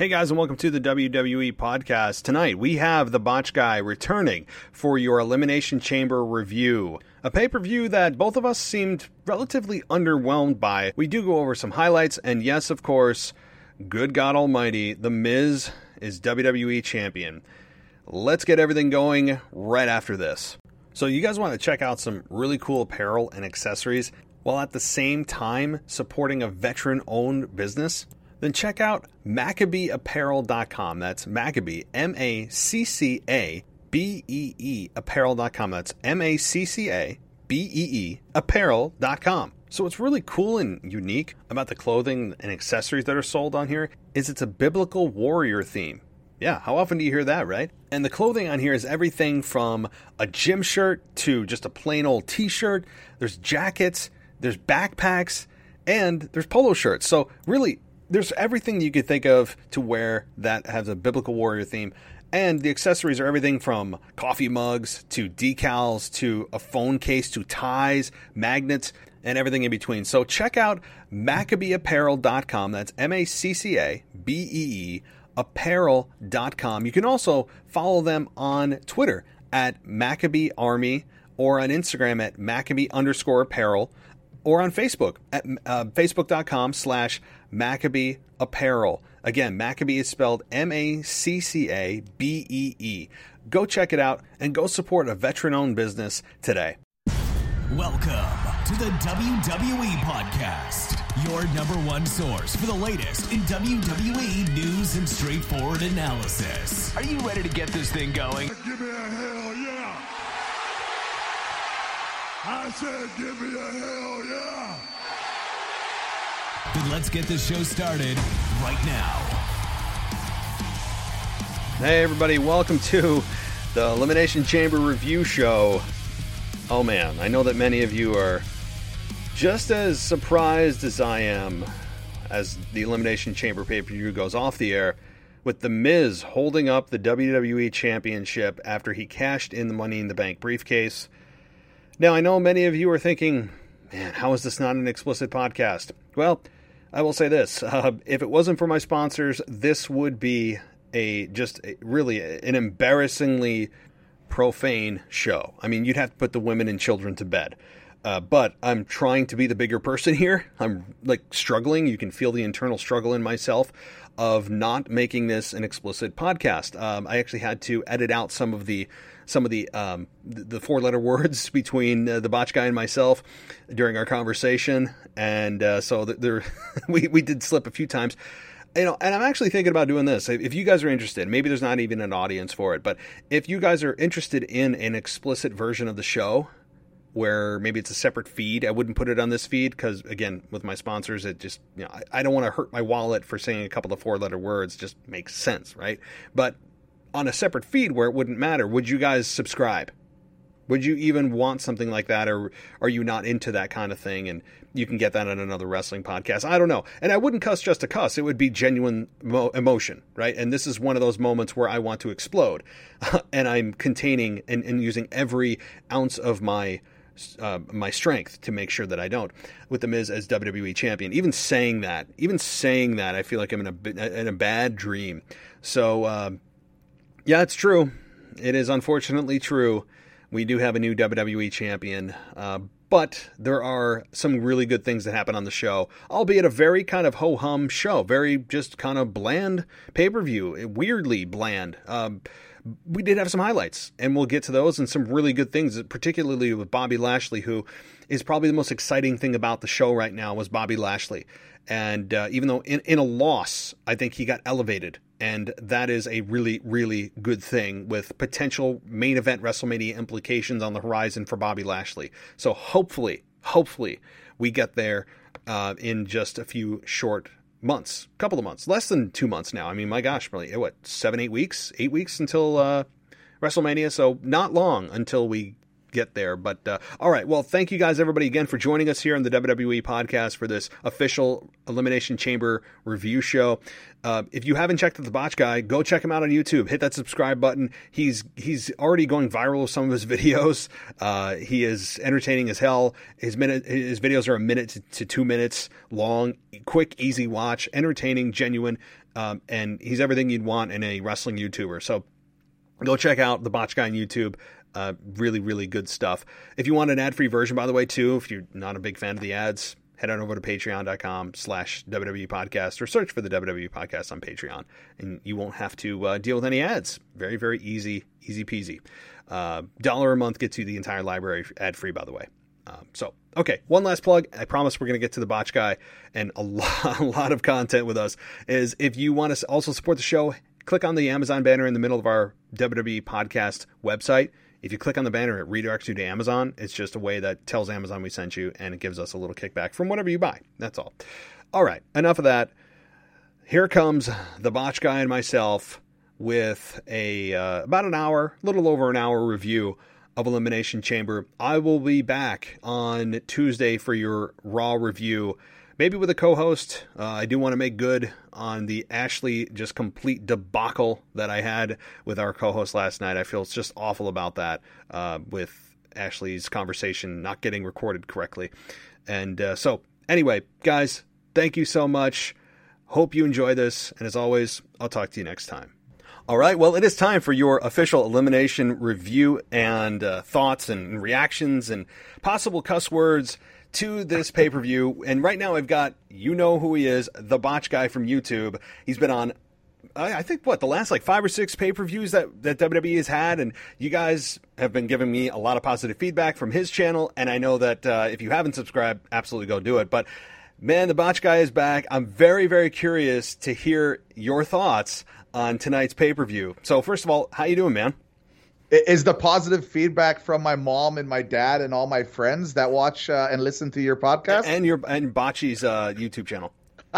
Hey guys, and welcome to the WWE podcast. Tonight, we have the Botch Guy returning for your Elimination Chamber review. A pay-per-view that both of us seemed relatively underwhelmed by. We do go over some highlights, and yes, of course, good God Almighty, The Miz is WWE Champion. Let's get everything going right after this. So you guys want to check out some really cool apparel and accessories while at the same time supporting a veteran-owned business? Then check out MaccabeeApparel.com. That's Maccabee, M-A-C-C-A-B-E-E, apparel.com. That's M-A-C-C-A-B-E-E, apparel.com. So what's really cool and unique about the clothing and accessories that are sold on here is it's a biblical warrior theme. Yeah, how often do you hear that, right? And the clothing on here is everything from a gym shirt to just a plain old t-shirt. There's jackets, there's backpacks, and there's polo shirts. So really, there's everything you could think of to wear that has a biblical warrior theme. And the accessories are everything from coffee mugs to decals to a phone case to ties, magnets, and everything in between. So check out MaccabeeApparel.com. That's M-A-C-C-A-B-E-E, apparel.com. You can also follow them on Twitter at Maccabee Army or on Instagram at Maccabee_apparel. Or on Facebook at facebook.com/Maccabee Apparel. Again, Maccabee is spelled M-A-C-C-A-B-E-E. Go check it out and go support a veteran-owned business today. Welcome to the WWE Podcast, your number one source for the latest in WWE news and straightforward analysis. Are you ready to get this thing going? Give me a hell yeah! I said, give me a hell yeah! Then let's get this show started right now. Hey everybody, welcome to the Elimination Chamber review show. Oh man, I know that many of you are just as surprised as I am as the Elimination Chamber pay-per-view goes off the air with The Miz holding up the WWE Championship after he cashed in the Money in the Bank briefcase. Now, I know many of you are thinking, man, how is this not an explicit podcast? Well, I will say this. If it wasn't for my sponsors, this would be really an embarrassingly profane show. I mean, you'd have to put the women and children to bed. But I'm trying to be the bigger person here. I'm struggling. You can feel the internal struggle in myself of not making this an explicit podcast. I actually had to edit out some of the four-letter words between the Botch Guy and myself during our conversation, and so we did slip a few times. And I'm actually thinking about doing this. If you guys are interested, maybe there's not even an audience for it, but if you guys are interested in an explicit version of the show, where maybe it's a separate feed, I wouldn't put it on this feed because, again, with my sponsors, it just, I don't want to hurt my wallet for saying a couple of four-letter words. Just makes sense, right? But on a separate feed where it wouldn't matter, would you guys subscribe? Would you even want something like that, or are you not into that kind of thing and you can get that on another wrestling podcast? I don't know. And I wouldn't cuss just to cuss. It would be genuine emotion, right? And this is one of those moments where I want to explode. And I'm containing and using every ounce of my strength to make sure that I don't, with The Miz as WWE Champion. Even saying that, I feel like I'm in a bad dream. So, yeah, it's true. It is unfortunately true. We do have a new WWE Champion, but there are some really good things that happen on the show, albeit a very kind of ho-hum show, very just kind of bland pay-per-view, weirdly bland. We did have some highlights, and we'll get to those and some really good things, particularly with Bobby Lashley, who is probably the most exciting thing about the show right now was Bobby Lashley. And even though in a loss, I think he got elevated. And that is a really, really good thing with potential main event WrestleMania implications on the horizon for Bobby Lashley. So hopefully we get there in just a few short months, couple of months, less than 2 months now. I mean, my gosh, really, 7-8 weeks, 8 weeks until WrestleMania. So not long until we get there. But all right, well, thank you guys, everybody, again for joining us here on the WWE podcast for this official Elimination Chamber review show. If you haven't checked out the Botch Guy, go check him out on YouTube. Hit that subscribe button. He's already going viral with some of his videos. He is entertaining as hell. His videos are 1 minute to 2 minutes long. Quick, easy watch. Entertaining, genuine. And he's everything you'd want in a wrestling YouTuber. So go check out the Botch Guy on YouTube. Really, really good stuff. If you want an ad-free version, by the way, too, if you're not a big fan of the ads, head on over to patreon.com/WWE podcast or search for the WWE podcast on Patreon, and you won't have to deal with any ads. Very, very easy peasy. $1 a month gets you the entire library ad-free, by the way. Okay, one last plug. I promise we're going to get to the Botch Guy and a lot of content with us. Is if you want to also support the show, click on the Amazon banner in the middle of our WWE podcast website. If you click on the banner, it redirects you to Amazon. It's just a way that tells Amazon we sent you, and it gives us a little kickback from whatever you buy. That's all. All right, enough of that. Here comes the Botch Guy and myself with about an hour, a little over an hour review of Elimination Chamber. I will be back on Tuesday for your Raw review, maybe with a co-host. I do want to make good on the Ashley just complete debacle that I had with our co-host last night. I feel just awful about that, with Ashley's conversation not getting recorded correctly. And so anyway, guys, thank you so much. Hope you enjoy this. And as always, I'll talk to you next time. All right, well, it is time for your official Elimination review and thoughts and reactions and possible cuss words to this pay-per-view. And right now I've got, you know who he is, the Botch Guy from YouTube. He's been on, I think, the last 5 or 6 pay-per-views that WWE has had. And you guys have been giving me a lot of positive feedback from his channel. And I know that if you haven't subscribed, absolutely go do it. But man, the Botch Guy is back. I'm very, very curious to hear your thoughts on tonight's pay-per-view. So first of all, how you doing, man? Is the positive feedback from my mom and my dad and all my friends that watch and listen to your podcast? And Botchy's YouTube channel.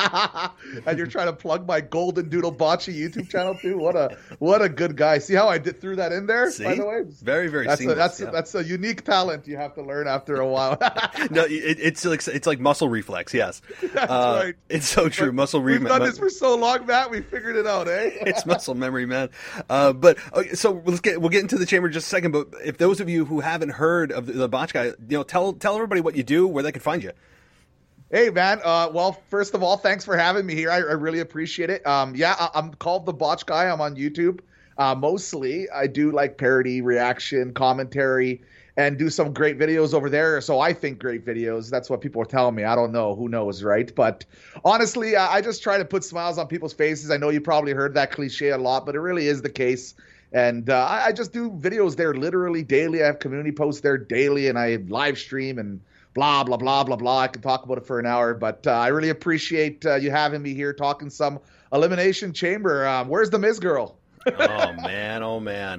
And you're trying to plug my Golden Doodle Bocce YouTube channel too? What a good guy. See how I threw that in there? See? By the way, very, very seamless. That's a unique talent you have to learn after a while. No, it's like muscle reflex. Yes, that's right. It's so true. Muscle reflex. We've done this for so long, Matt. We figured it out, eh? It's muscle memory, man. But so we'll get into the chamber in just a second. But if those of you who haven't heard of the Botch Guy, tell everybody what you do, where they can find you. Hey, man. Well, first of all, thanks for having me here. I really appreciate it. I'm called the Botch Guy. I'm on YouTube. Mostly, I do parody, reaction, commentary, and do some great videos over there. So I think great videos. That's what people are telling me. I don't know. Who knows, right? But honestly, I just try to put smiles on people's faces. I know you probably heard that cliche a lot, but it really is the case. And I just do videos there literally daily. I have community posts there daily, and I live stream and blah, blah, blah, blah, blah. I can talk about it for an hour, but I really appreciate you having me here talking some Elimination Chamber. Where's the Miz girl? Oh man.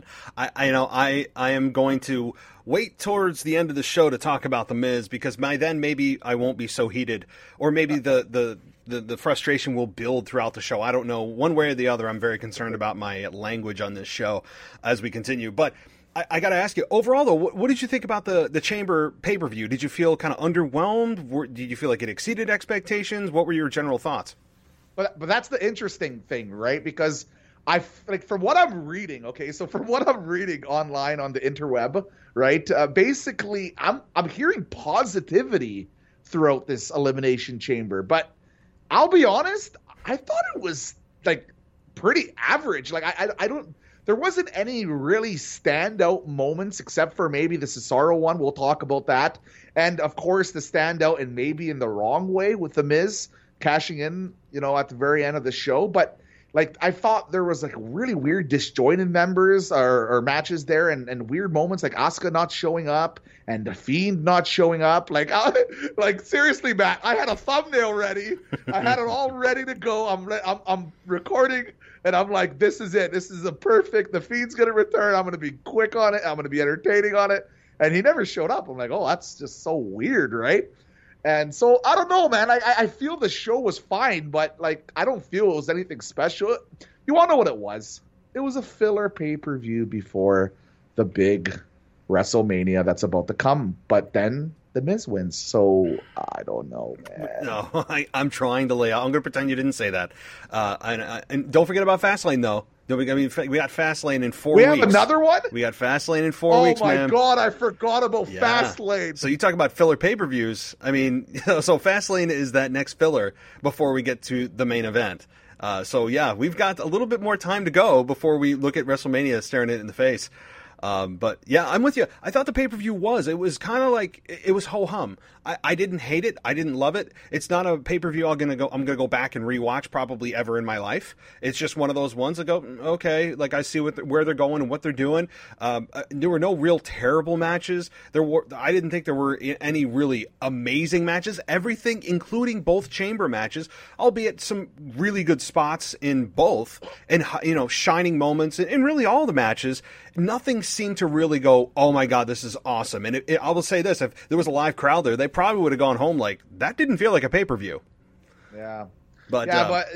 I am going to wait towards the end of the show to talk about the Miz, because by then maybe I won't be so heated, or maybe the frustration will build throughout the show. I don't know. One way or the other, I'm very concerned about my language on this show as we continue. But I got to ask you, overall, though, what did you think about the Chamber pay-per-view? Did you feel kind of underwhelmed? Did you feel like it exceeded expectations? What were your general thoughts? But that's the interesting thing, right? Because from what I'm reading, from what I'm reading online on the interweb, right? Basically, I'm hearing positivity throughout this Elimination Chamber. But I'll be honest, I thought it was pretty average. There wasn't any really standout moments except for maybe the Cesaro one. We'll talk about that. And, of course, the standout and maybe in the wrong way with The Miz cashing in, at the very end of the show. But, I thought there was, really weird disjointed members or matches there and weird moments like Asuka not showing up and The Fiend not showing up. Seriously, Matt, I had a thumbnail ready. I had it all ready to go. I'm recording. And I'm like, this is it. This is The Fiend's going to return. I'm going to be quick on it. I'm going to be entertaining on it. And he never showed up. I'm like, oh, that's just so weird, right? And so, I don't know, man. I feel the show was fine, but, I don't feel it was anything special. You want to know what it was? It was a filler pay-per-view before the big WrestleMania that's about to come. But then The Miz wins, so I don't know, man. No, I'm trying to lay out. I'm going to pretend you didn't say that. And don't forget about Fastlane, though. We got Fastlane in 4 weeks. We have another one? We got Fastlane in 4 weeks, man. Oh, my God, I forgot about Fastlane. So you talk about filler pay-per-views. I mean, so Fastlane is that next filler before we get to the main event. So yeah, we've got a little bit more time to go before we look at WrestleMania staring it in the face. But yeah, I'm with you. I thought the pay-per-view it was kind of like, it was ho-hum. I didn't hate it. I didn't love it. It's not a pay-per-view I'm going to go back and rewatch probably ever in my life. It's just one of those ones that go, okay, like I see where they're going and what they're doing. There were no real terrible matches. I didn't think there were any really amazing matches. Everything, including both chamber matches, albeit some really good spots in both, and shining moments in really all the matches. Nothing seemed to really go, oh my God, this is awesome. And I will say this, if there was a live crowd there, they probably would have gone home like, that didn't feel like a pay-per-view. Yeah. But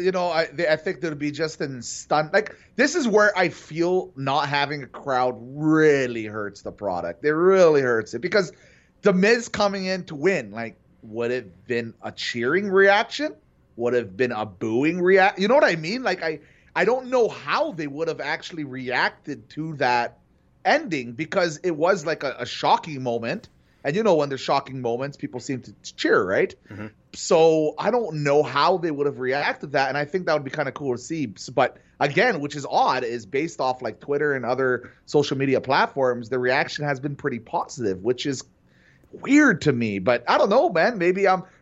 I think there'd be just in stun. Like, this is where I feel not having a crowd really hurts the product. It really hurts it, because The Miz coming in to win, like, would it have been a cheering reaction? Would have been a booing reaction? You know what I mean? Like, I don't know how they would have actually reacted to that ending, because it was like a shocking moment. And when there's shocking moments, people seem to cheer, right? Mm-hmm. So I don't know how they would have reacted to that. And I think that would be kind of cool to see. But again, which is odd, is based off like Twitter and other social media platforms, the reaction has been pretty positive, which is weird to me. But I don't know, man. Maybe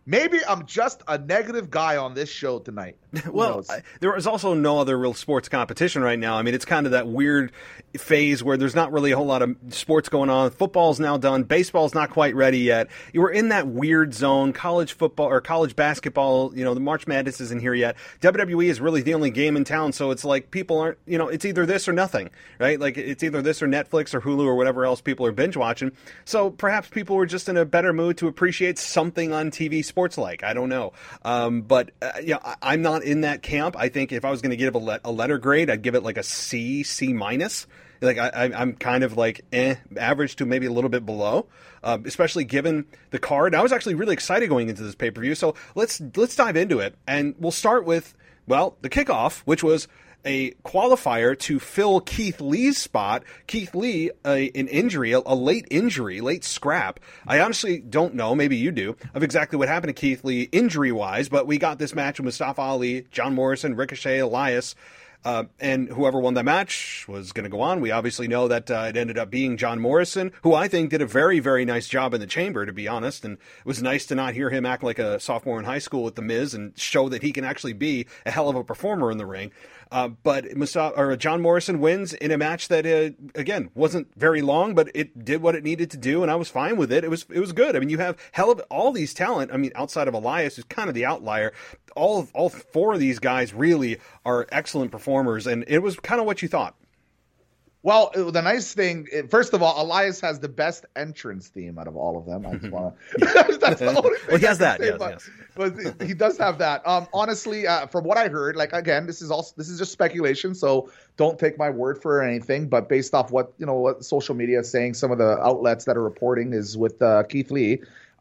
I'm just a negative guy on this show tonight. Well, there is also no other real sports competition right now. I mean, it's kind of that weird phase where there's not really a whole lot of sports going on. Football's now done. Baseball's not quite ready yet. You were in that weird zone. College football or college basketball, the March Madness isn't here yet. WWE is really the only game in town, so it's like people aren't, it's either this or nothing, right? Like, it's either this or Netflix or Hulu or whatever else people are binge watching. So perhaps people were just in a better mood to appreciate something on TV sports like. I don't know. But I'm not in that camp. I think if I was going to give a letter grade, I'd give it like a C minus. Like I'm kind of like average to maybe a little bit below, especially given the card. I was actually really excited going into this pay-per-view. So let's dive into it, and we'll start with the kickoff, which was a qualifier to fill Keith Lee's spot. Keith Lee, an injury, a late injury, late scrap. I honestly don't know, maybe you do, of exactly what happened to Keith Lee injury-wise, but we got this match with Mustafa Ali, John Morrison, Ricochet, Elias, and whoever won that match was going to go on. We obviously know that it ended up being John Morrison, who I think did a very, very nice job in the chamber, to be honest. And it was nice to not hear him act like a sophomore in high school with The Miz and show that he can actually be a hell of a performer in the ring. But John Morrison wins in a match that, again, wasn't very long, but it did what it needed to do, and I was fine with it. It was good. I mean, you have hell of all these talent. I mean, outside of Elias, who's kind of the outlier, all four of these guys really are excellent performers, and it was kind of what you thought. Well, the nice thing, first of all, Elias has the best entrance theme out of all of them. I just want to. That's the only thing. Well, he has that. Yes. But he does have that. Honestly, from what I heard, like, again, this is just speculation, so don't take my word for anything. But based off what social media is saying, some of the outlets that are reporting is with Keith Lee.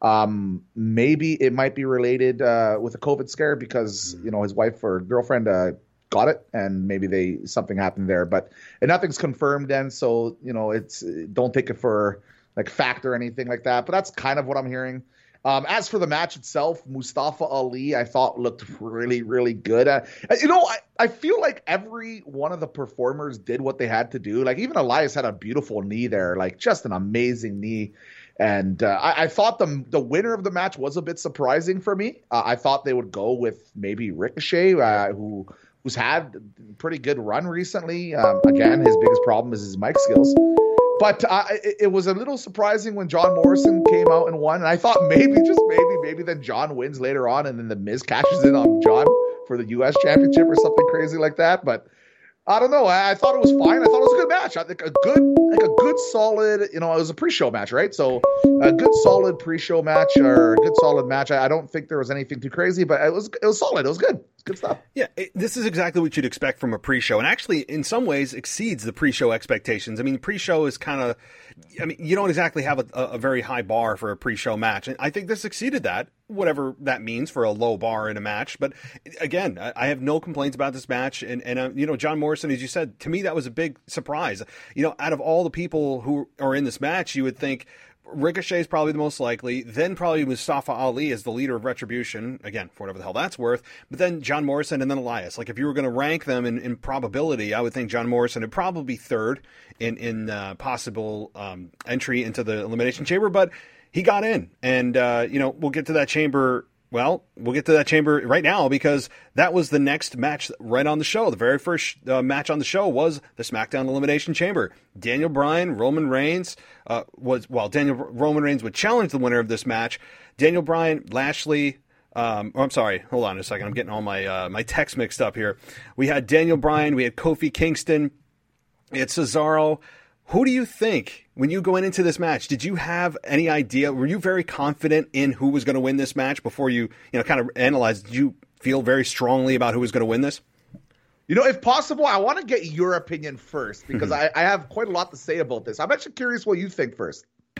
Maybe it might be related with a COVID scare because his wife or girlfriend got it, and maybe something happened there, but nothing's confirmed then, so it's don't take it for like fact or anything like that, but that's kind of what I'm hearing. As for the match itself, Mustafa Ali I thought looked really, really good. I feel like every one of the performers did what they had to do. Like, even Elias had a beautiful knee there, like just an amazing knee. And I thought the winner of the match was a bit surprising for me. I thought they would go with maybe Ricochet, who's had a pretty good run recently. Again, his biggest problem is his mic skills. But it was a little surprising when John Morrison came out and won. And I thought maybe then John wins later on, and then The Miz cashes in on John for the U.S. Championship or something crazy like that. But I don't know. I thought it was fine. I thought it was a good match. I think a good solid, it was a pre-show match, right? So a good solid pre-show match or a good solid match. I don't think there was anything too crazy, but it was solid. It was good. It's good stuff. Yeah, this is exactly what you'd expect from a pre-show, and actually in some ways exceeds the pre-show expectations. I mean, pre-show is kind of, you don't exactly have a very high bar for a pre-show match, and I think this exceeded that, whatever that means for a low bar in a match. But again, I have no complaints about this match, and John Morrison, as you said, to me that was a big surprise. Out of all the people who are in this match, you would think Ricochet is probably the most likely. Then probably Mustafa Ali as the leader of Retribution, again, for whatever the hell that's worth. But then John Morrison and then Elias. Like, if you were going to rank them in probability, I would think John Morrison would probably be third in possible entry into the Elimination Chamber. But he got in. And, we'll get to that chamber. Well, we'll get to that chamber right now because that was the next match right on the show. The very first match on the show was the SmackDown Elimination Chamber. Daniel Bryan, Roman Reigns Roman Reigns would challenge the winner of this match. Daniel Bryan, Lashley. I'm sorry. Hold on a second. I'm getting all my text mixed up here. We had Daniel Bryan. We had Kofi Kingston. We had Cesaro. Who do you think, when you go into this match, did you have any idea? Were you very confident in who was going to win this match before you kind of analyzed? Did you feel very strongly about who was going to win this? If possible, I want to get your opinion first because I have quite a lot to say about this. I'm actually curious what you think first.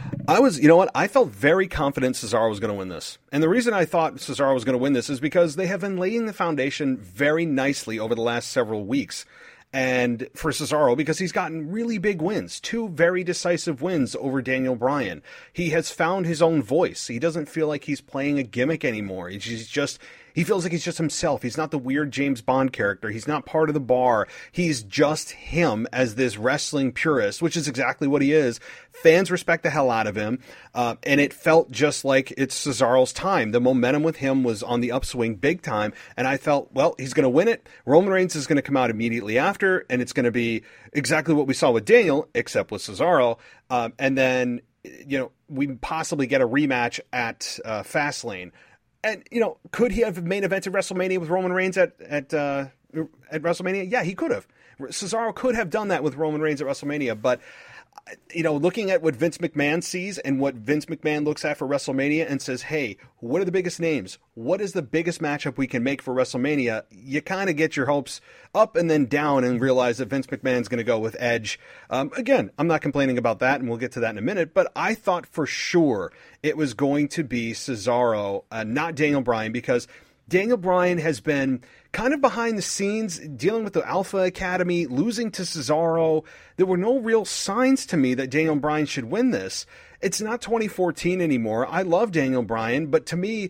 I felt very confident Cesaro was going to win this. And the reason I thought Cesaro was going to win this is because they have been laying the foundation very nicely over the last several weeks. And for Cesaro, because he's gotten really big wins, 2 very decisive wins over Daniel Bryan. He has found his own voice. He doesn't feel like he's playing a gimmick anymore. He feels like he's just himself. He's not the weird James Bond character. He's not part of the bar. He's just him as this wrestling purist, which is exactly what he is. Fans respect the hell out of him. And it felt just like it's Cesaro's time. The momentum with him was on the upswing big time. And I felt, well, he's going to win it. Roman Reigns is going to come out immediately after. And it's going to be exactly what we saw with Daniel, except with Cesaro. And then, we possibly get a rematch at Fastlane. And, could he have main evented WrestleMania with Roman Reigns at WrestleMania? Yeah, he could have. Cesaro could have done that with Roman Reigns at WrestleMania. But, looking at what Vince McMahon sees and what Vince McMahon looks at for WrestleMania and says, hey, what are the biggest names? What is the biggest matchup we can make for WrestleMania? You kind of get your hopes up and then down and realize that Vince McMahon's going to go with Edge. Again, I'm not complaining about that, and we'll get to that in a minute, but I thought for sure it was going to be Cesaro, not Daniel Bryan, because Daniel Bryan has been kind of behind the scenes dealing with the Alpha Academy, losing to Cesaro. There were no real signs to me that Daniel Bryan should win this. It's not 2014 anymore. I love Daniel Bryan, but to me, it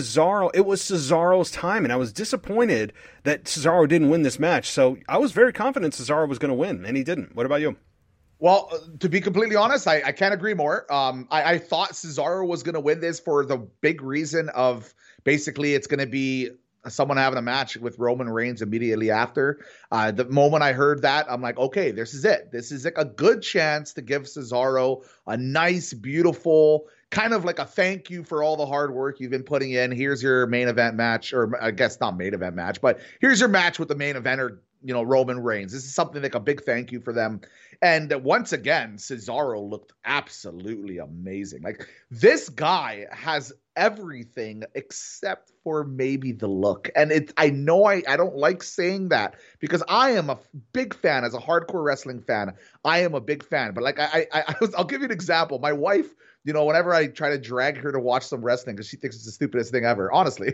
was Cesaro's time, and I was disappointed that Cesaro didn't win this match. So I was very confident Cesaro was going to win, and he didn't. What about you? Well, to be completely honest, I can't agree more. I thought Cesaro was going to win this for the big reason of basically it's going to be someone having a match with Roman Reigns immediately after. The moment I heard that, I'm like, okay, this is it. This is like a good chance to give Cesaro a nice, beautiful, kind of like a thank you for all the hard work you've been putting in. Here's your main event match, or I guess not main event match, but here's your match with the main eventer, Roman Reigns. This is something like a big thank you for them. And once again, Cesaro looked absolutely amazing. Like, this guy has everything except for maybe the look. And I know I don't like saying that because I am a big fan, as a hardcore wrestling fan. I am a big fan. But like I'll give you an example. My wife, whenever I try to drag her to watch some wrestling because she thinks it's the stupidest thing ever. Honestly,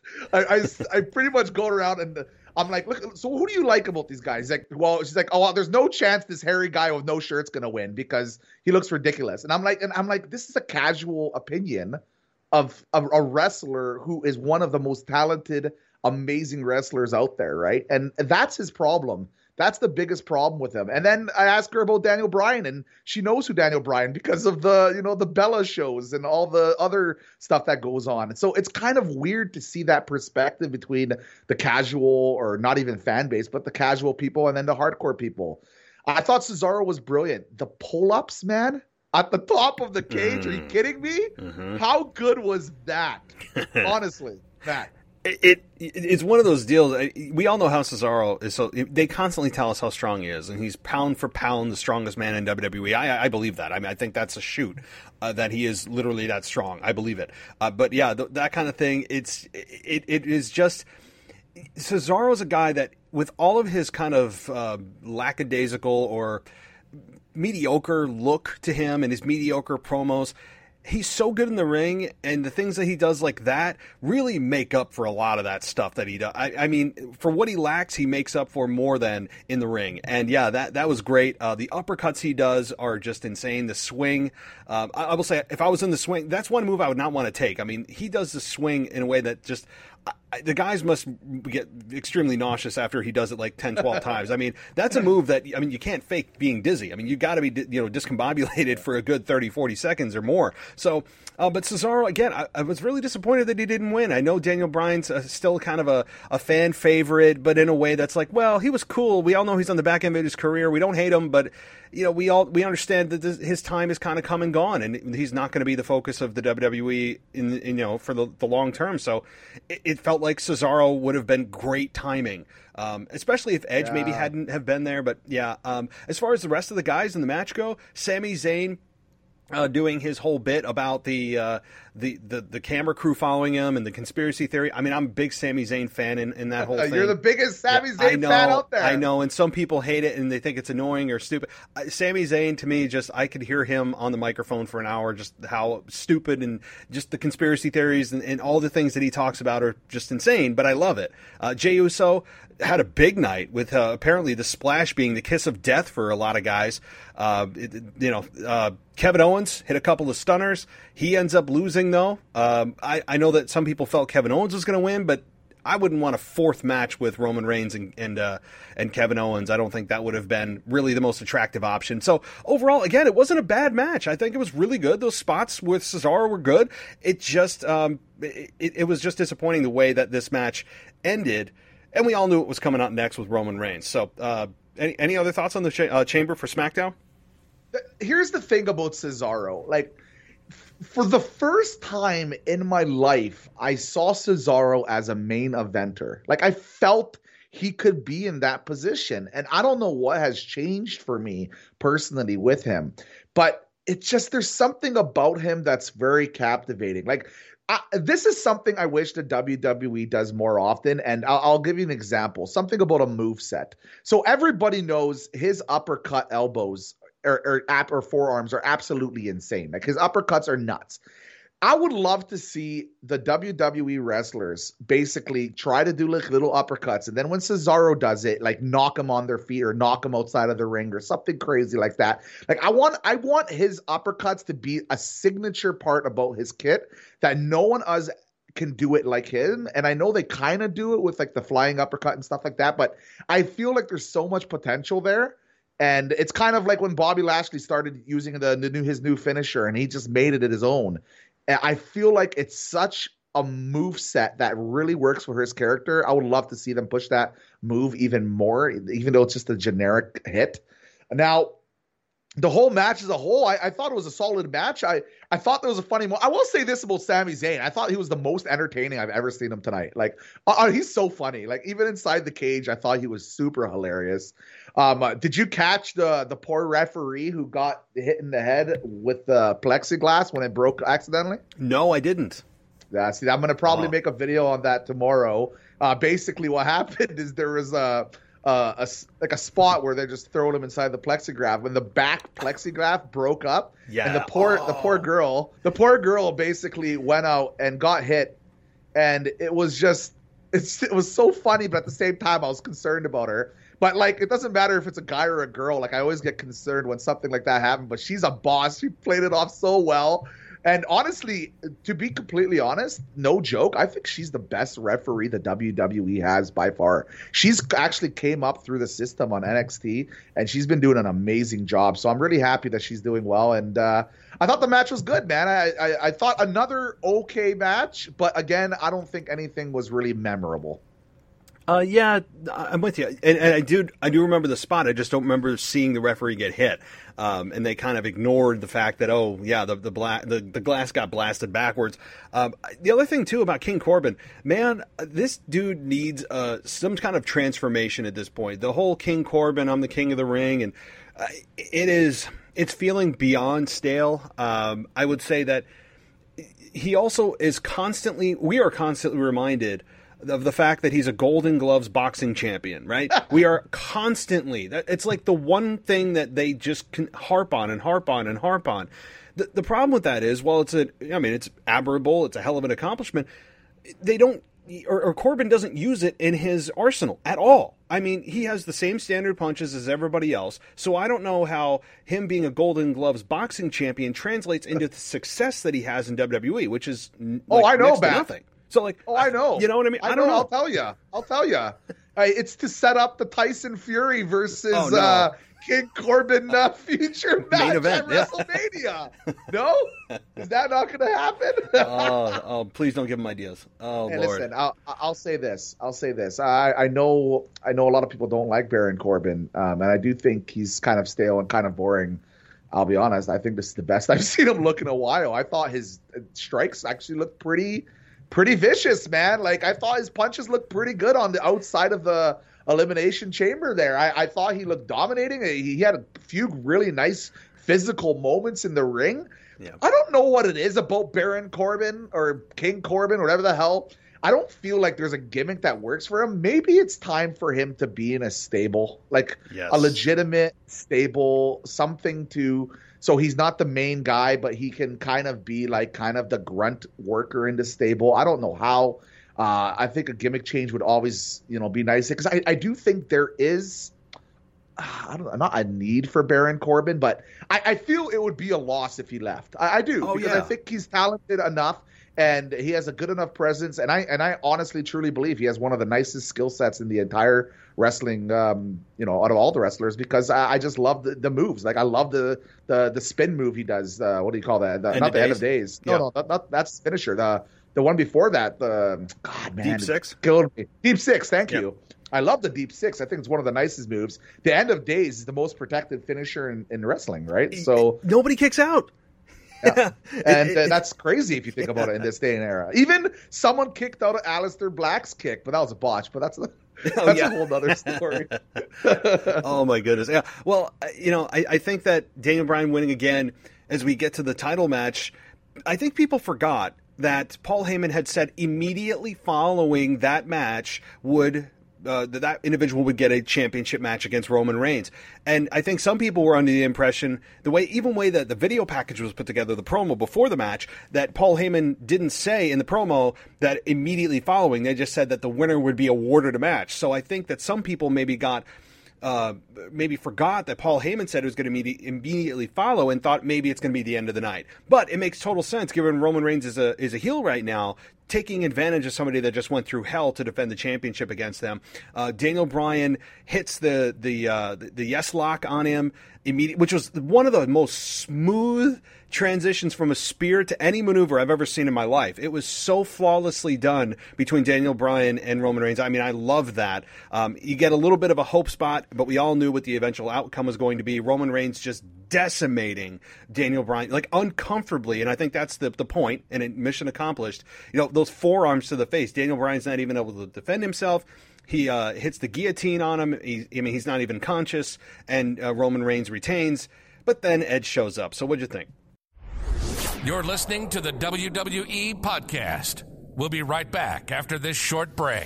I pretty much go around and I'm like, look, so who do you like about these guys? She's like, oh, well, there's no chance this hairy guy with no shirt's gonna win because he looks ridiculous. And I'm like, this is a casual opinion of a wrestler who is one of the most talented, amazing wrestlers out there, right? And that's his problem. That's the biggest problem with him. And then I asked her about Daniel Bryan, and she knows who Daniel Bryan because of the Bella shows and all the other stuff that goes on. And so it's kind of weird to see that perspective between the casual, or not even fan base, but the casual people and then the hardcore people. I thought Cesaro was brilliant. The pull-ups, man, at the top of the cage. Are you kidding me? Mm-hmm. How good was that? Honestly, Matt. It's one of those deals. We all know how Cesaro is. So they constantly tell us how strong he is, and he's pound for pound the strongest man in WWE. I believe that. I mean, I think that's a shoot that he is literally that strong. I believe it. But yeah, that kind of thing. It is just Cesaro's a guy that, with all of his kind of lackadaisical or mediocre look to him and his mediocre promos, he's so good in the ring, and the things that he does like that really make up for a lot of that stuff that he does. I mean, for what he lacks, he makes up for more than in the ring. And yeah, that was great. The uppercuts he does are just insane. The swing, I will say, if I was in the swing, that's one move I would not want to take. I mean, he does the swing in a way that just... the guys must get extremely nauseous after he does it like 10, 12 times. I mean, that's a move that, I mean, you can't fake being dizzy. I mean, you got to be, discombobulated for a good 30, 40 seconds or more. So, but Cesaro, again, I was really disappointed that he didn't win. I know Daniel Bryan's still kind of a fan favorite, but in a way that's like, well, he was cool. We all know he's on the back end of his career. We don't hate him, but we understand that his time is kind of come and gone, and he's not going to be the focus of the WWE for the long term. So it felt like Cesaro would have been great timing, especially if Edge maybe hadn't have been there. But yeah, as far as the rest of the guys in the match go, Sami Zayn doing his whole bit about the camera crew following him and the conspiracy theory. I mean, I'm a big Sami Zayn fan in that whole thing. You're the biggest Sami Zayn fan out there. I know, and some people hate it and they think it's annoying or stupid. Sami Zayn, to me, I could hear him on the microphone for an hour, just how stupid and just the conspiracy theories and all the things that he talks about are just insane, but I love it. Jey Uso had a big night with apparently the splash being the kiss of death for a lot of guys. Kevin Owens hit a couple of stunners. He ends up losing, though. I know that some people felt Kevin Owens was going to win, but I wouldn't want a fourth match with Roman Reigns and Kevin Owens. I don't think that would have been really the most attractive option. So overall, again, it wasn't a bad match. I think it was really good. Those spots with Cesaro were good. It just it was just disappointing the way that this match ended. And we all knew it was coming out next with Roman Reigns. So, any other thoughts on the Chamber for SmackDown? Here's the thing about Cesaro. Like, for the first time in my life, I saw Cesaro as a main eventer. Like, I felt he could be in that position. And I don't know what has changed for me personally with him. But it's just, there's something about him that's very captivating. Like, this is something I wish the WWE does more often, and I'll give you an example. Something about a moveset. So everybody knows his uppercut elbows or forearms are absolutely insane. Like, his uppercuts are nuts. I would love to see the WWE wrestlers basically try to do like little uppercuts, and then when Cesaro does it, like knock them on their feet or knock them outside of the ring or something crazy like that. Like, I want his uppercuts to be a signature part about his kit that no one else can do it like him. And I know they kind of do it with like the flying uppercut and stuff like that, but I feel like there's so much potential there. And it's kind of like when Bobby Lashley started using his new finisher, and he just made it his own. I feel like it's such a move set that really works for his character. I would love to see them push that move even more, even though it's just a generic hit. Now, the whole match as a whole, I thought it was a solid match. I thought there was a funny moment. I will say this about Sami Zayn. I thought he was the most entertaining I've ever seen him tonight. Like, he's so funny. Like, even inside the cage, I thought he was super hilarious. Did you catch the poor referee who got hit in the head with the plexiglass when it broke accidentally? No, I didn't. Yeah, see, I'm going to probably make a video on that tomorrow. Basically, what happened is there was a spot where they're just throwing him inside the plexiglass. When the back plexiglass broke up, and the poor girl basically went out and got hit, and it was so funny, but at the same time I was concerned about her. But like, it doesn't matter if it's a guy or a girl. Like, I always get concerned when something like that happens. But she's a boss. She played it off so well. And honestly, to be completely honest, no joke, I think she's the best referee the WWE has by far. She's actually came up through the system on NXT, and she's been doing an amazing job. So I'm really happy that she's doing well. And I thought the match was good, man. I thought another okay match, but again, I don't think anything was really memorable. Yeah, I'm with you, and I do remember the spot. I just don't remember seeing the referee get hit, and they kind of ignored the fact that the glass got blasted backwards. The other thing too about King Corbin, man, this dude needs some kind of transformation at this point. The whole King Corbin, I'm the king of the ring, and it's feeling beyond stale. I would say that we are constantly reminded of the fact that he's a Golden Gloves boxing champion, right? We are constantly, it's like the one thing that they just can harp on and harp on and harp on. The problem with that is, while it's admirable, it's a hell of an accomplishment, they don't, or Corbin doesn't use it in his arsenal at all. I mean, he has the same standard punches as everybody else, so I don't know how him being a Golden Gloves boxing champion translates into the success that he has in WWE, which is I know, next to nothing. So I know. You know what I mean? I don't know. I'll tell you. It's to set up the Tyson Fury versus King Corbin future match main event at WrestleMania. No? Is that not going to happen? oh, please don't give him ideas. Oh, hey, Lord. Listen, I'll say this. I know a lot of people don't like Baron Corbin, and I do think he's kind of stale and kind of boring. I'll be honest. I think this is the best I've seen him look in a while. I thought his strikes actually looked pretty vicious, man. Like, I thought his punches looked pretty good on the outside of the Elimination Chamber there. I thought he looked dominating. He had a few really nice physical moments in the ring. Yeah. I don't know what it is about Baron Corbin or King Corbin, whatever the hell. I don't feel like there's a gimmick that works for him. Maybe it's time for him to be in a stable, like a legitimate stable, something so he's not the main guy, but he can kind of be like kind of the grunt worker in the stable. I don't know how. I think a gimmick change would always, be nice, because I do think there is, not a need for Baron Corbin, but I feel it would be a loss if he left. I do, because I think he's talented enough and he has a good enough presence, and I honestly truly believe he has one of the nicest skill sets in the entire wrestling, out of all the wrestlers, because I just love the moves. Like, I love the spin move he does. What do you call that? Not the End of Days. No, not that's finisher. The one before that, God, man. Deep Six? Killed me. Deep Six, thank you. I love the Deep Six. I think it's one of the nicest moves. The End of Days is the most protected finisher in wrestling, right? So nobody kicks out. Yeah. And that's crazy if you think about it in this day and era. Even someone kicked out of Aleister Black's kick, but that was a botch. But that's a whole other story. Oh, my goodness. Yeah. Well, I think that Daniel Bryan winning again as we get to the title match, I think people forgot that Paul Heyman had said immediately following that match that individual would get a championship match against Roman Reigns. And I think some people were under the impression, the way that the video package was put together, the promo before the match, that Paul Heyman didn't say in the promo that immediately following, they just said that the winner would be awarded a match. So I think that some people maybe forgot that Paul Heyman said it was going to immediately follow and thought maybe it's going to be the end of the night. But it makes total sense, given Roman Reigns is a heel right now, taking advantage of somebody that just went through hell to defend the championship against them. Daniel Bryan hits the yes lock on him immediately, which was one of the most smooth transitions from a spear to any maneuver I've ever seen in my life. It was so flawlessly done between Daniel Bryan and Roman Reigns. I mean, I love that. You get a little bit of a hope spot, but we all knew what the eventual outcome was going to be. Roman Reigns just decimating Daniel Bryan, like, uncomfortably, and I think that's the point, and mission accomplished. Those forearms to the face. Daniel Bryan's not even able to defend himself. He hits the guillotine on him. He's not even conscious, and Roman Reigns retains. But then Edge shows up. So what'd you think? You're listening to the WWE Podcast. We'll be right back after this short break.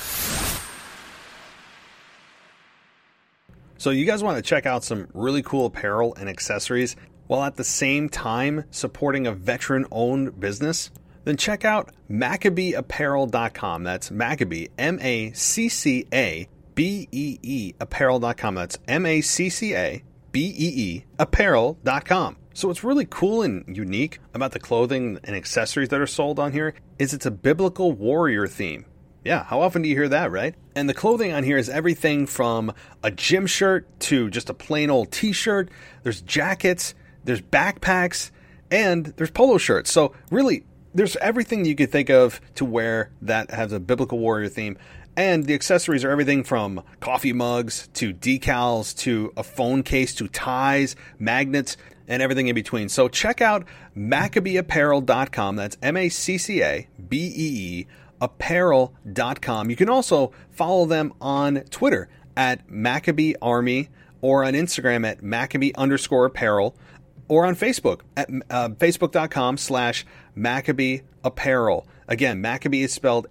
So you guys want to check out some really cool apparel and accessories while at the same time supporting a veteran-owned business? Then check out MaccabeeApparel.com. That's Maccabee, MaccabeeApparel.com. That's MaccabeeApparel.com. So what's really cool and unique about the clothing and accessories that are sold on here is it's a biblical warrior theme. Yeah, how often do you hear that, right? And the clothing on here is everything from a gym shirt to just a plain old t-shirt. There's jackets, there's backpacks, and there's polo shirts. So really, there's everything you could think of to wear that has a biblical warrior theme. And the accessories are everything from coffee mugs to decals to a phone case to ties, magnets, and everything in between. So check out MaccabeeApparel.com. That's MaccabeeApparel.com. Apparel.com. You can also follow them on Twitter at Maccabee Army, or on Instagram at Maccabee_apparel, or on Facebook at Facebook.com/Maccabee Apparel. Again, Maccabee is spelled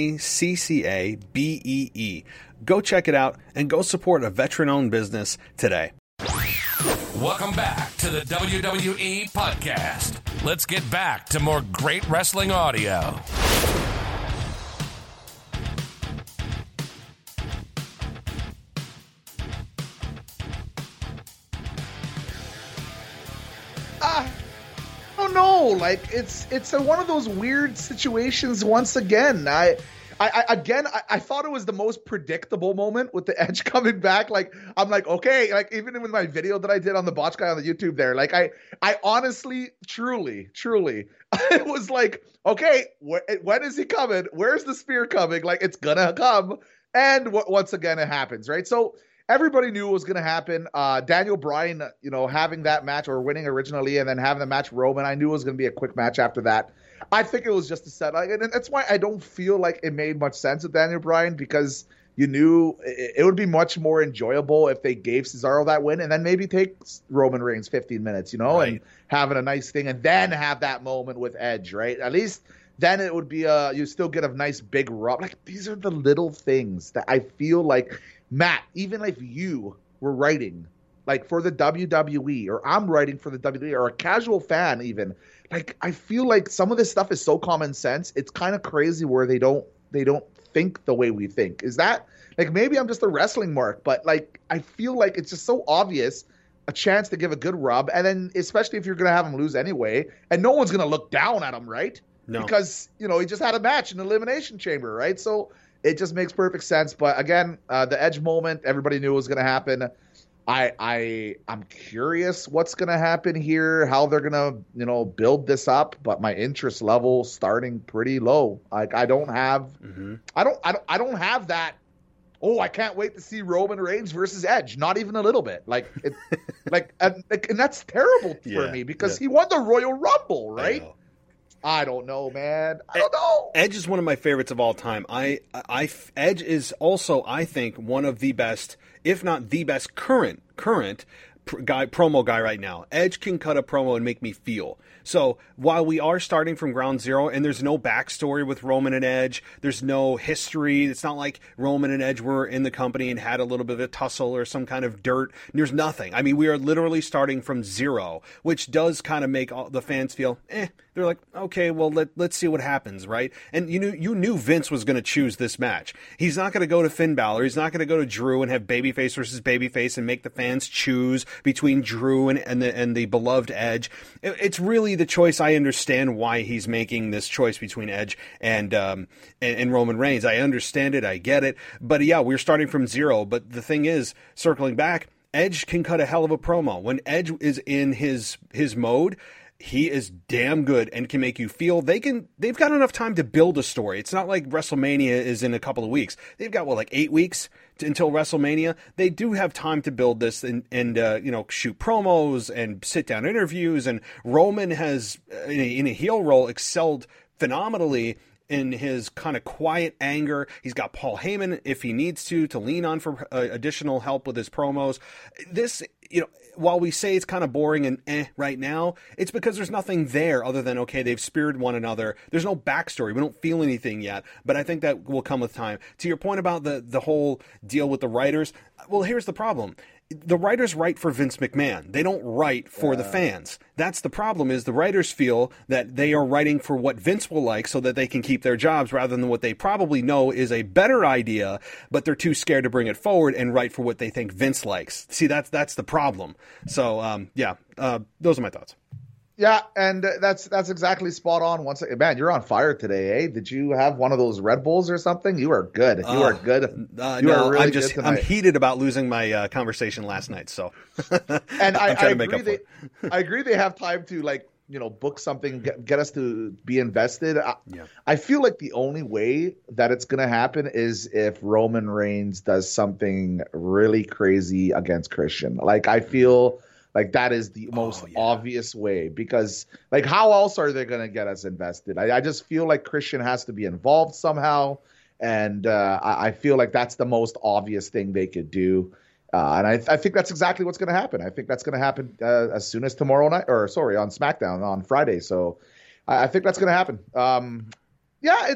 Maccabee. Go check it out and go support a veteran-owned business today. Welcome back to the WWE Podcast. Let's get back to more great wrestling audio. I don't know. Like it's one of those weird situations. Once again, I thought it was the most predictable moment with the Edge coming back. Like I'm like, okay, like even with my video that I did on the Botch Guy on the YouTube there, like I honestly, truly, I was like, okay, when is he coming? Where's the spear coming? Like it's gonna come, and once again it happens, right? So. Everybody knew it was going to happen. Daniel Bryan, having that match or winning originally and then having the match Roman, I knew it was going to be a quick match after that. I think it was just a set. And that's why I don't feel like it made much sense with Daniel Bryan, because you knew it would be much more enjoyable if they gave Cesaro that win and then maybe take Roman Reigns 15 minutes, right. And having a nice thing and then have that moment with Edge, right? At least then it would be you still get a nice big rub. Like these are the little things that I feel like, Matt, even if you were writing like for the WWE or I'm writing for the WWE or a casual fan even, like I feel like some of this stuff is so common sense. It's kind of crazy where they don't think the way we think. Is that like maybe I'm just a wrestling mark, but like I feel like it's just so obvious a chance to give a good rub, and then especially if you're going to have him lose anyway, and no one's going to look down at him, right? No. Because, he just had a match in the Elimination Chamber, right? So it just makes perfect sense. But again, the Edge moment, everybody knew it was going to happen. I'm curious what's going to happen here, how they're going to, build this up. But my interest level starting pretty low. Like I don't have that. Oh, I can't wait to see Roman Reigns versus Edge. Not even a little bit. Like it, and that's terrible for me because he won the Royal Rumble, right? I don't know, man. I don't know. Edge is one of my favorites of all time. Edge is also, I think, one of the best, if not the best, current promo guy right now. Edge can cut a promo and make me feel. So while we are starting from ground zero and there's no backstory with Roman and Edge, there's no history. It's not like Roman and Edge were in the company and had a little bit of a tussle or some kind of dirt. There's nothing. I mean, we are literally starting from zero, which does kind of make all the fans feel, They're like, okay, well, let's see what happens, right? And you knew Vince was going to choose this match. He's not going to go to Finn Balor. He's not going to go to Drew and have babyface versus babyface and make the fans choose between Drew and the beloved Edge. It's really the choice. I understand why he's making this choice between Edge and Roman Reigns. I understand it. I get it. But yeah, we're starting from zero. But the thing is, circling back, Edge can cut a hell of a promo. When Edge is in his mode, he is damn good and can make you feel. They've got enough time to build a story. It's not like WrestleMania is in a couple of weeks. They've got like 8 weeks until WrestleMania. They do have time to build this and shoot promos and sit down interviews. And Roman has in a heel role excelled phenomenally in his kind of quiet anger. He's got Paul Heyman if he needs to lean on for additional help with his promos. This, while we say it's kind of boring and right now, it's because there's nothing there other than, okay, they've speared one another. There's no backstory. We don't feel anything yet, but I think that will come with time. To your point about the whole deal with the writers, well, here's the problem. The writers write for Vince McMahon. They don't write for the fans. That's the problem, is the writers feel that they are writing for what Vince will like so that they can keep their jobs rather than what they probably know is a better idea, but they're too scared to bring it forward and write for what they think Vince likes. See, that's the problem. So, those are my thoughts. Yeah, and that's exactly spot on. Man, you're on fire today, eh? Did you have one of those Red Bulls or something? You are good. You are good. Are really I'm good tonight. I'm heated about losing my conversation last night. So, and I agree. They have time to book something, get us to be invested. I feel like the only way that it's going to happen is if Roman Reigns does something really crazy against Christian. Like I feel. Like that is the most obvious way, because like how else are they going to get us invested? I just feel like Christian has to be involved somehow. And I feel like that's the most obvious thing they could do. And I think that's exactly what's going to happen. I think that's going to happen as soon as on SmackDown on Friday. So I think that's going to happen. yeah,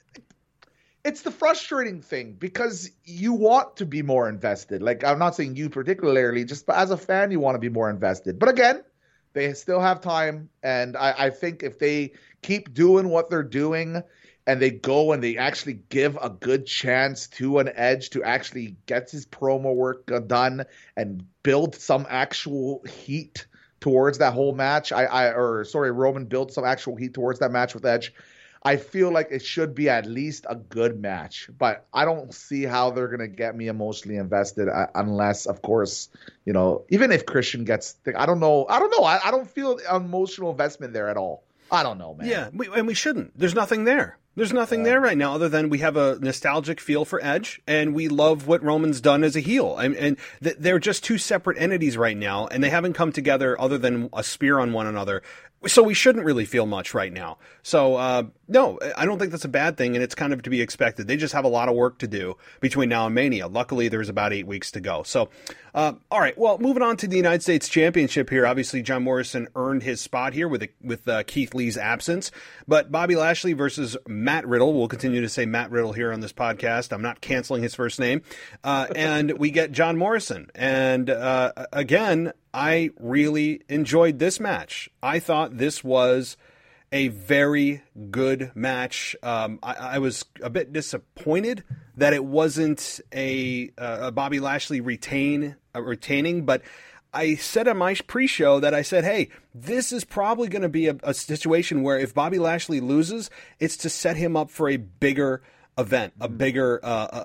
it's the frustrating thing because you want to be more invested. Like, I'm not saying you particularly, just as a fan, you want to be more invested. But again, they still have time. And I think if they keep doing what they're doing and they go and they actually give a good chance to an Edge to actually get his promo work done and build some actual heat towards that whole match, Roman built some actual heat towards that match with Edge, I feel like it should be at least a good match, but I don't see how they're going to get me emotionally invested unless, of course, even if Christian gets, I don't know. I don't feel emotional investment there at all. I don't know, man. Yeah, and we shouldn't. There's nothing there. There's nothing there right now other than we have a nostalgic feel for Edge, and we love what Roman's done as a heel. And they're just two separate entities right now, and they haven't come together other than a spear on one another. So we shouldn't really feel much right now. So, no, I don't think that's a bad thing, and it's kind of to be expected. They just have a lot of work to do between now and Mania. Luckily, there's about 8 weeks to go. So, all right, well, moving on to the United States Championship here. Obviously, John Morrison earned his spot here with Keith Lee's absence. But Bobby Lashley versus Matt Riddle. We'll continue to say Matt Riddle here on this podcast. I'm not canceling his first name. And we get John Morrison. And again, I really enjoyed this match. I thought this was a very good match. I was a bit disappointed that it wasn't a Bobby Lashley retaining, but I said on my pre-show that I said, hey, this is probably going to be a situation where if Bobby Lashley loses, it's to set him up for a bigger event, a bigger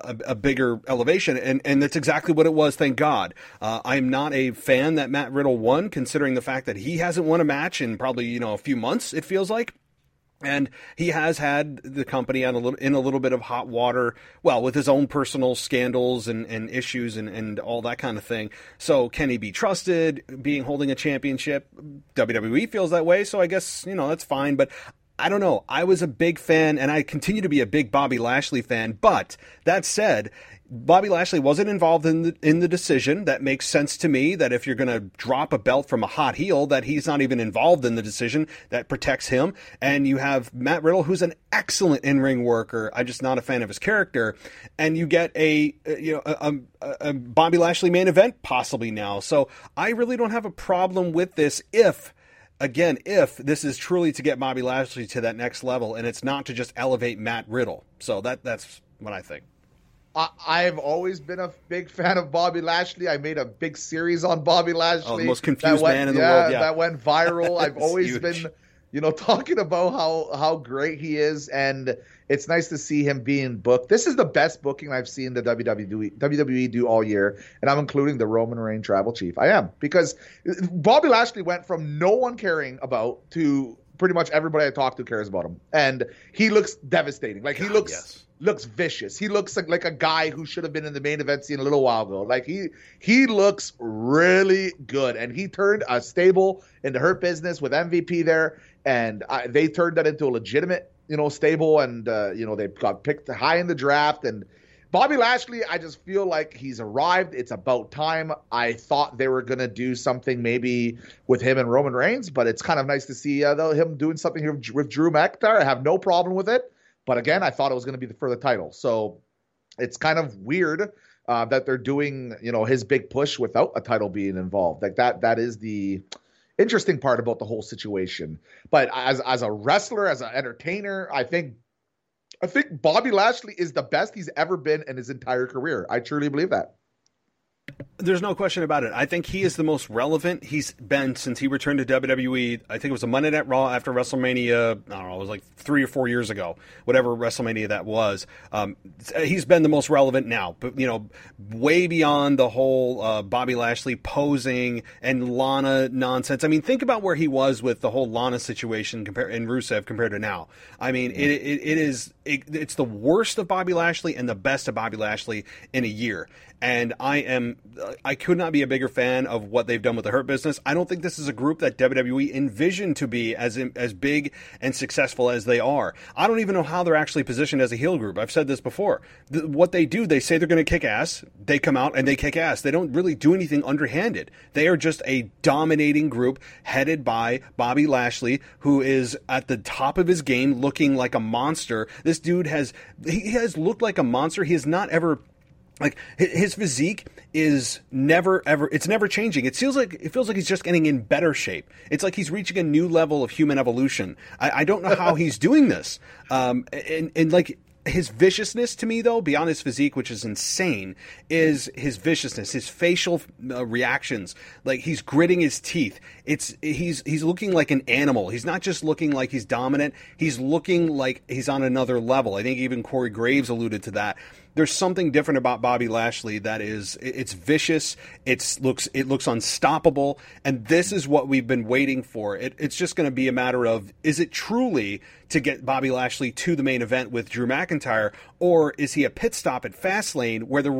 elevation, and that's exactly what it was. Thank God. I'm not a fan that Matt Riddle won, considering the fact that he hasn't won a match in probably a few months. It feels like. And he has had the company in a little bit of hot water, well, with his own personal scandals and issues and all that kind of thing. So can he be trusted holding a championship? WWE feels that way, so I guess, that's fine. But I don't know. I was a big fan, and I continue to be a big Bobby Lashley fan. But that said, Bobby Lashley wasn't involved in the decision. That makes sense to me, that if you're going to drop a belt from a hot heel, that he's not even involved in the decision. That protects him. And you have Matt Riddle, who's an excellent in-ring worker. I'm just not a fan of his character. And you get a Bobby Lashley main event possibly now. So I really don't have a problem with this if this is truly to get Bobby Lashley to that next level, and it's not to just elevate Matt Riddle. So that's what I think. I've always been a big fan of Bobby Lashley. I made a big series on Bobby Lashley. Oh, the most confused man in the world. Yeah, that went viral. I've always been, talking about how great he is, and it's nice to see him being booked. This is the best booking I've seen the WWE do all year, and I'm including the Roman Reigns Tribal Chief. I am, because Bobby Lashley went from no one caring about to pretty much everybody I talk to cares about him, and he looks devastating. Like, he looks vicious. He looks like a guy who should have been in the main event scene a little while ago. Like, he looks really good, and he turned a stable into Hurt Business with MVP there, and they turned that into a legitimate stable, and they got picked high in the draft. And Bobby Lashley, I just feel like he's arrived. It's about time. I thought they were going to do something maybe with him and Roman Reigns, but it's kind of nice to see him doing something here with Drew McIntyre. I have no problem with it. But again, I thought it was going to be for the title. So it's kind of weird that they're doing, his big push without a title being involved. Like, that is the interesting part about the whole situation. But as a wrestler, as an entertainer, I think Bobby Lashley is the best he's ever been in his entire career. I truly believe that. There's no question about it. I think he is the most relevant he's been since he returned to WWE. I think it was a Monday Night Raw after WrestleMania. I don't know, it was like 3 or 4 years ago, whatever WrestleMania that was. He's been the most relevant now, but way beyond the whole Bobby Lashley posing and Lana nonsense. I mean, think about where he was with the whole Lana situation and Rusev compared to now. I mean, it's the worst of Bobby Lashley and the best of Bobby Lashley in a year. And I am I could not be a bigger fan of what they've done with the Hurt Business. I don't think this is a group that WWE envisioned to be as big and successful as they are. I don't even know how they're actually positioned as a heel group. I've said this before. What they do, they say they're going to kick ass. They come out and they kick ass. They don't really do anything underhanded. They are just a dominating group headed by Bobby Lashley, who is at the top of his game, looking like a monster. This dude has looked like a monster. He has not ever, like, his physique is never ever, it's never changing. It feels like he's just getting in better shape. It's like he's reaching a new level of human evolution. I don't know how he's doing this. And like, his viciousness to me, though, beyond his physique, which is insane, is his viciousness, his facial reactions. Like, he's gritting his teeth. He's looking like an animal. He's not just looking like he's dominant. He's looking like he's on another level. I think even Corey Graves alluded to that. There's something different about Bobby Lashley that it's vicious. It looks unstoppable. And this is what we've been waiting for. It's just going to be a matter of, is it truly to get Bobby Lashley to the main event with Drew McIntyre, or is he a pit stop at Fastlane where the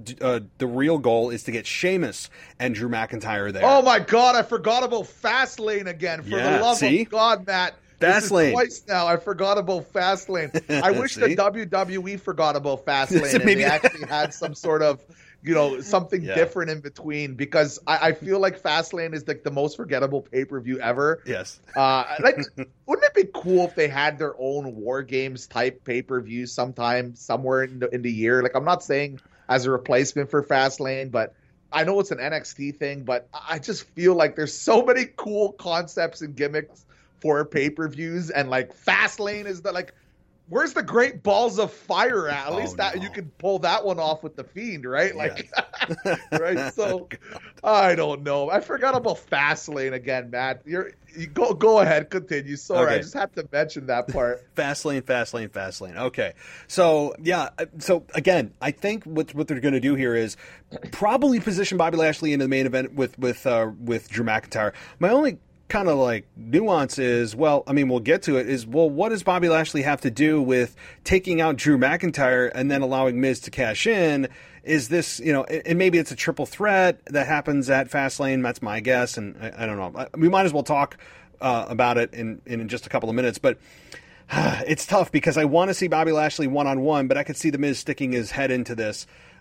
real goal is to get Sheamus and Drew McIntyre there? Oh my God, I forgot about Fastlane again. For the love of God, Matt. Fastlane. Twice now. I forgot about Fastlane. I wish the WWE forgot about Fastlane and maybe they actually had some sort of, something different in between, because I feel like Fastlane is like the most forgettable pay-per-view ever. Yes. Wouldn't it be cool if they had their own War Games type pay-per-view sometime, somewhere in the year? Like, I'm not saying as a replacement for Fastlane, but I know it's an NXT thing, but I just feel like there's so many cool concepts and gimmicks for pay-per-views, and like Fastlane is where's the Great Balls of Fire at? At least you can pull that one off with the Fiend, right? Like, right? So I don't know. I forgot about Fastlane again, Matt. You go ahead, continue. Sorry, okay. I just have to mention that part. Fastlane. Okay, so yeah. So again, I think what they're going to do here is probably position Bobby Lashley into the main event with Drew McIntyre. My only kind of like nuance is, we'll get to it, what does Bobby Lashley have to do with taking out Drew McIntyre and then allowing Miz to cash in? Is this, and maybe it's a triple threat that happens at Fastlane. That's my guess. And I don't know. We might as well talk about it in just a couple of minutes, but it's tough because I want to see Bobby Lashley one-on-one, but I could see the Miz sticking his head into this.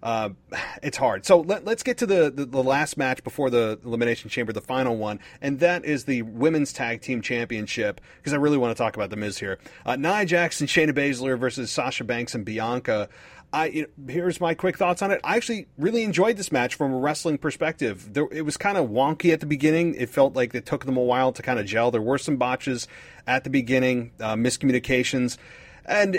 It's hard. So let's get to the last match before the Elimination Chamber, the final one, and that is the Women's Tag Team Championship, because I really want to talk about the Miz here. Nia Jax and Shayna Baszler versus Sasha Banks and Bianca. Here's my quick thoughts on it. I actually really enjoyed this match from a wrestling perspective. It was kind of wonky at the beginning. It felt like it took them a while to kind of gel. There were some botches at the beginning, miscommunications. And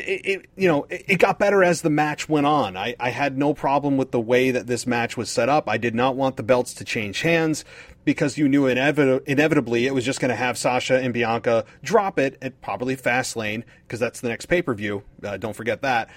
it got better as the match went on. I had no problem with the way that this match was set up. I did not want the belts to change hands, because you knew inevitably it was just going to have Sasha and Bianca drop it at probably Fastlane, because that's the next pay-per-view. Don't forget that.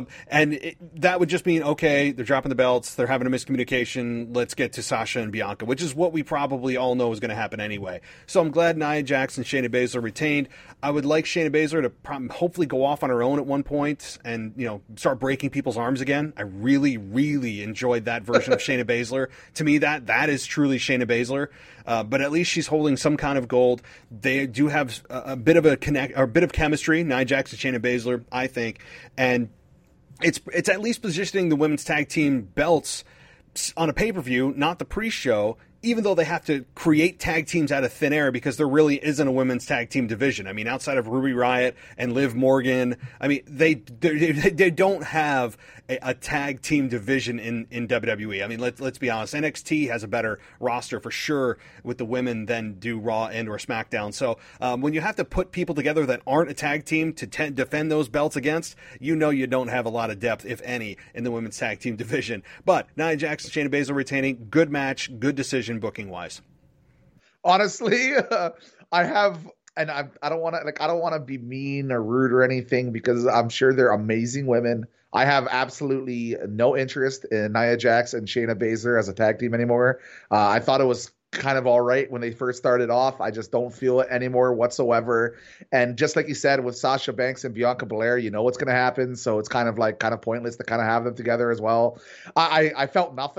That would just mean, okay, they're dropping the belts, they're having a miscommunication, let's get to Sasha and Bianca, which is what we probably all know is going to happen anyway. So I'm glad Nia Jax and Shayna Baszler retained. I would like Shayna Baszler to hopefully go off on her own at one point and start breaking people's arms again. I really, really enjoyed that version of Shayna Baszler. To me, that is truly Shayna Baszler. But at least she's holding some kind of gold. They do have a bit of chemistry, Nia Jax and Shayna Baszler, I think, and it's at least positioning the women's tag team belts on a pay-per-view, not the pre-show, even though they have to create tag teams out of thin air, because there really isn't a women's tag team division. I mean, outside of Ruby Riott and Liv Morgan, I mean, they don't have a tag team division in WWE. I mean, let's be honest. NXT has a better roster for sure with the women than do Raw and or SmackDown. So when you have to put people together that aren't a tag team to defend those belts against, you don't have a lot of depth, if any, in the women's tag team division. But Nia Jax and Shayna Baszler retaining. Good match, good decision booking wise. Honestly, I don't want to be mean or rude or anything, because I'm sure they're amazing women. I have absolutely no interest in Nia Jax and Shayna Baszler as a tag team anymore. I thought it was kind of all right when they first started off. I just don't feel it anymore whatsoever. And just like you said, with Sasha Banks and Bianca Belair, you know what's going to happen. So it's kind of pointless to kind of have them together as well. I felt nothing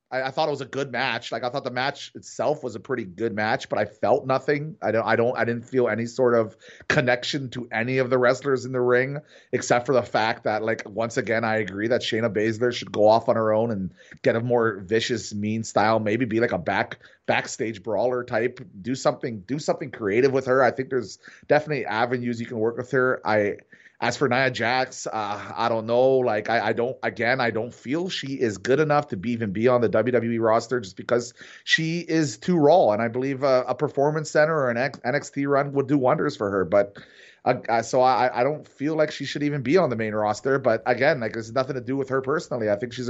I thought it was a good match. Like, I thought the match itself was a pretty good match, but I felt nothing. I didn't feel any sort of connection to any of the wrestlers in the ring, except for the fact that, like, once again, I agree that Shayna Baszler should go off on her own and get a more vicious, mean style. Maybe be like a backstage brawler type. Do something creative with her. I think there's definitely avenues you can work with her. As for Nia Jax, I don't know. Like, I don't feel she is good enough to even be on the WWE roster just because she is too raw. And I believe a Performance Center or an NXT run would do wonders for her. But so I don't feel like she should even be on the main roster. But again, like, there's nothing to do with her personally. I think she's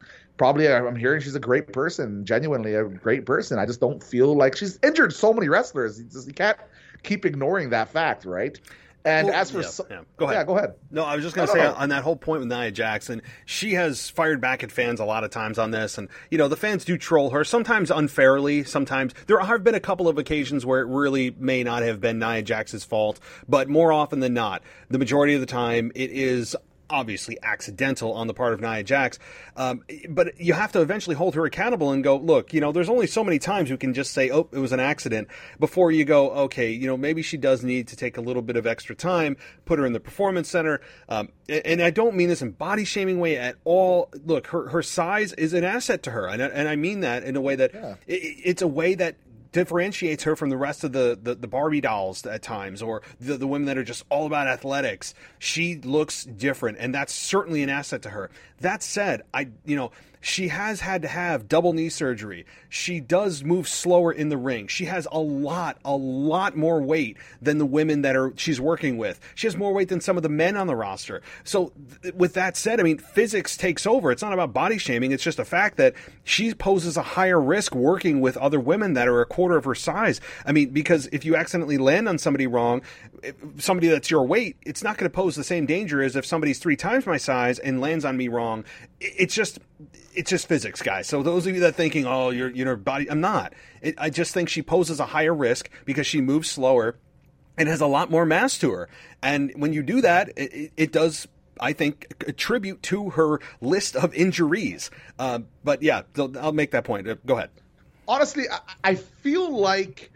I'm hearing she's a great person, genuinely a great person. I just don't feel like she's injured so many wrestlers. You can't keep ignoring that fact, right? And as for Go ahead. Yeah, go ahead. No, I was just going to say on that whole point with Nia Jackson, she has fired back at fans a lot of times on this, and the fans do troll her, sometimes unfairly. Sometimes there have been a couple of occasions where it really may not have been Nia Jax's fault, but more often than not, the majority of the time, it is obviously accidental on the part of Nia Jax, but you have to eventually hold her accountable and go, look, there's only so many times you can just say, oh, it was an accident, before you go, okay, maybe she does need to take a little bit of extra time, put her in the Performance Center, and I don't mean this in body shaming way at all. Look, her size is an asset to her, and I mean that in a way that it's a way that differentiates her from the rest of the Barbie dolls at times, or the women that are just all about athletics. She looks different, and that's certainly an asset to her. That said, she has had to have double knee surgery. She does move slower in the ring. She has a lot more weight than the women that she's working with. She has more weight than some of the men on the roster. So with that said, I mean, physics takes over. It's not about body shaming. It's just a fact that she poses a higher risk working with other women that are a quarter of her size. I mean, because if you accidentally land on somebody wrong, somebody that's your weight, it's not going to pose the same danger as if somebody's 3 times my size and lands on me wrong. It's just physics, guys. So those of you that are thinking, oh, your body, I'm not. I just think she poses a higher risk because she moves slower and has a lot more mass to her. And when you do that, it does, I think, attribute to her list of injuries. But yeah, I'll make that point. Go ahead. Honestly, I feel like,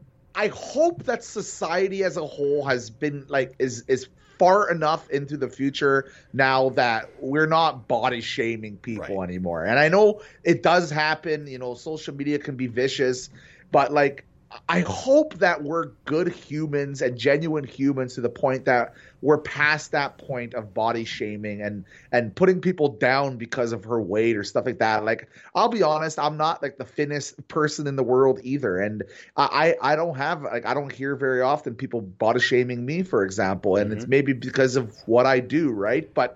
I hope that society as a whole has been like, is far enough into the future now that we're not body shaming people anymore. And I know it does happen, social media can be vicious, but like, I hope that we're good humans and genuine humans to the point that we're past that point of body shaming and putting people down because of her weight or stuff like that. Like, I'll be honest, I'm not like the thinnest person in the world either. And I don't hear very often people body shaming me, for example. And it's maybe because of what I do, right? But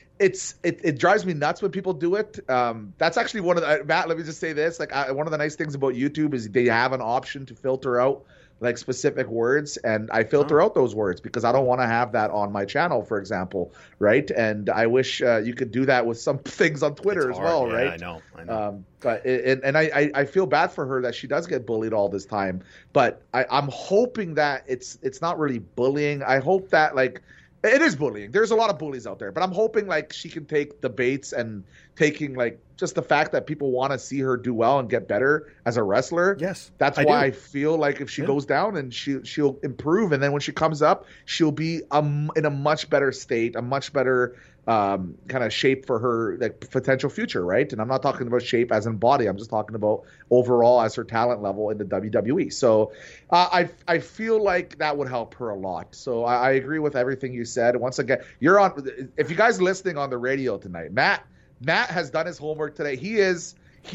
it drives me nuts when people do it. That's actually one of the, Matt, let me just say this. Like, one of the nice things about YouTube is they have an option to filter out like specific words, and I filter out those words because I don't want to have that on my channel, for example, right? And I wish you could do that with some things on Twitter as well, right? I know. But I feel bad for her that she does get bullied all this time. But I'm hoping that it's not really bullying. I hope that, like, it is bullying. There's a lot of bullies out there, but I'm hoping like she can take the baits and taking like just the fact that people want to see her do well and get better as a wrestler. Yes, that's why I feel like if she goes down and she'll improve, and then when she comes up, she'll be in a much better state, a much better kind of shape for her like potential future, right? And I'm not talking about shape as in body. I'm just talking about overall as her talent level in the WWE. So I feel like that would help her a lot. So I agree with everything you said. Once again, you're on. If you guys listening on the radio tonight, Matt has done his homework today. He is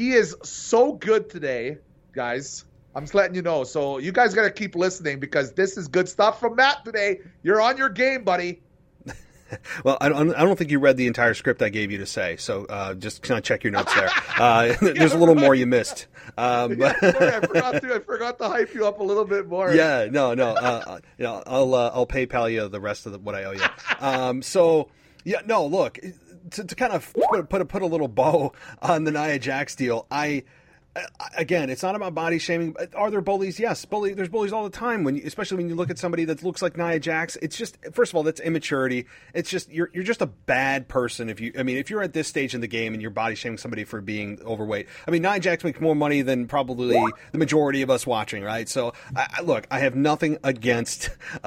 so good today, guys. I'm just letting you know. So you guys got to keep listening because this is good stuff from Matt today. You're on your game, buddy. Well, I don't think you read the entire script I gave you to say, so just kind of check your notes there. There's a little more you missed. Sorry, I forgot to hype you up a little bit more. Yeah, no. I'll PayPal you the rest of what I owe you. So yeah, no. Look, to kind of put a little bow on the Nia Jax deal, again, it's not about body shaming. Are there bullies? Yes, there's bullies all the time. Especially when you look at somebody that looks like Nia Jax. It's just, first of all, that's immaturity. It's just you're just a bad person if you're at this stage in the game and you're body shaming somebody for being overweight. I mean, Nia Jax makes more money than probably the majority of us watching, right? So, look, I have nothing against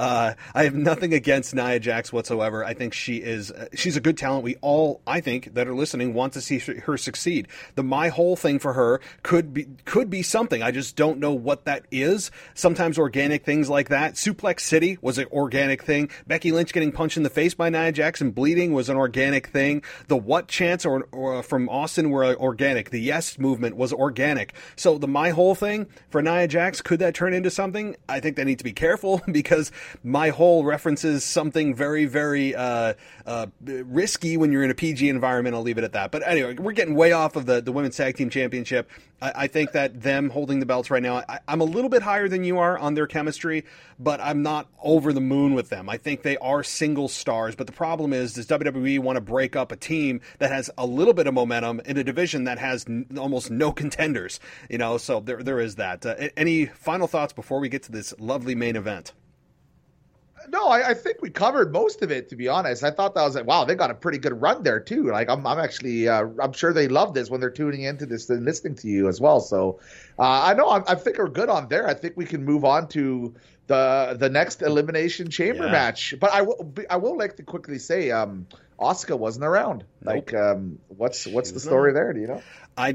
Nia Jax whatsoever. I think she's a good talent. We all, I think, that are listening want to see her succeed. My whole thing for her could be something. I just don't know what that is. Sometimes organic things like that. Suplex City was an organic thing. Becky Lynch getting punched in the face by Nia Jax and bleeding was an organic thing. The what chants or from Austin were organic. The yes movement was organic. So my whole thing for Nia Jax, could that turn into something? I think they need to be careful because my whole references something very, very risky when you're in a PG environment. I'll leave it at that. But anyway, we're getting way off of the Women's Tag Team Championship. I think that them holding the belts right now, I'm a little bit higher than you are on their chemistry, but I'm not over the moon with them. I think they are single stars, but the problem is, does WWE want to break up a team that has a little bit of momentum in a division that has almost no contenders? So there is that. Any final thoughts before we get to this lovely main event? No, I think we covered most of it, to be honest. I thought that was like, wow, they got a pretty good run there too. Like I'm actually, I'm sure they love this when they're tuning into this and listening to you as well. So I think we're good on there. I think we can move on to the next Elimination Chamber match. But I will like to quickly say, Asuka wasn't around. Nope. Like, what's the story there? Do you know?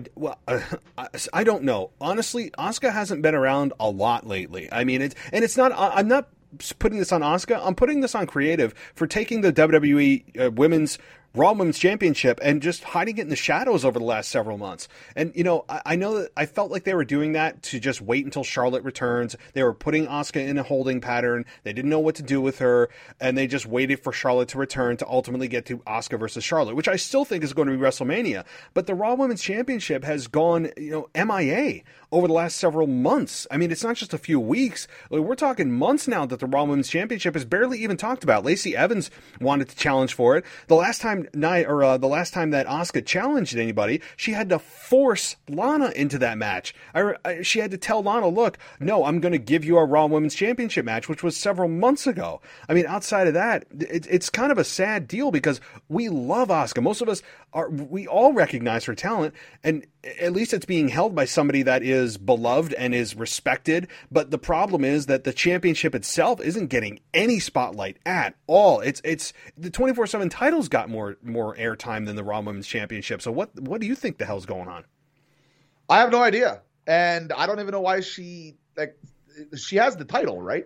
I don't know. Honestly, Asuka hasn't been around a lot lately. I mean, it's not. I'm not putting this on Asuka. I'm putting this on Creative for taking the WWE Raw Women's Championship and just hiding it in the shadows over the last several months. And, I know that I felt like they were doing that to just wait until Charlotte returns. They were putting Asuka in a holding pattern. They didn't know what to do with her, and they just waited for Charlotte to return to ultimately get to Asuka versus Charlotte, which I still think is going to be WrestleMania. But the Raw Women's Championship has gone, MIA over the last several months. I mean, it's not just a few weeks. We're talking months now that the Raw Women's Championship is barely even talked about. Lacey Evans wanted to challenge for it. The last time that Asuka challenged anybody, she had to force Lana into that match. She had to tell Lana, look, no, I'm going to give you a Raw Women's Championship match, which was several months ago. I mean, outside of that, it's kind of a sad deal because we love Asuka. Most of us we all recognize her talent, and at least it's being held by somebody that is beloved and is respected. But the problem is that the championship itself isn't getting any spotlight at all. It's the 24/7 titles got more airtime than the Raw Women's Championship. So what do you think the hell's going on? I have no idea, and I don't even know why she has the title, right?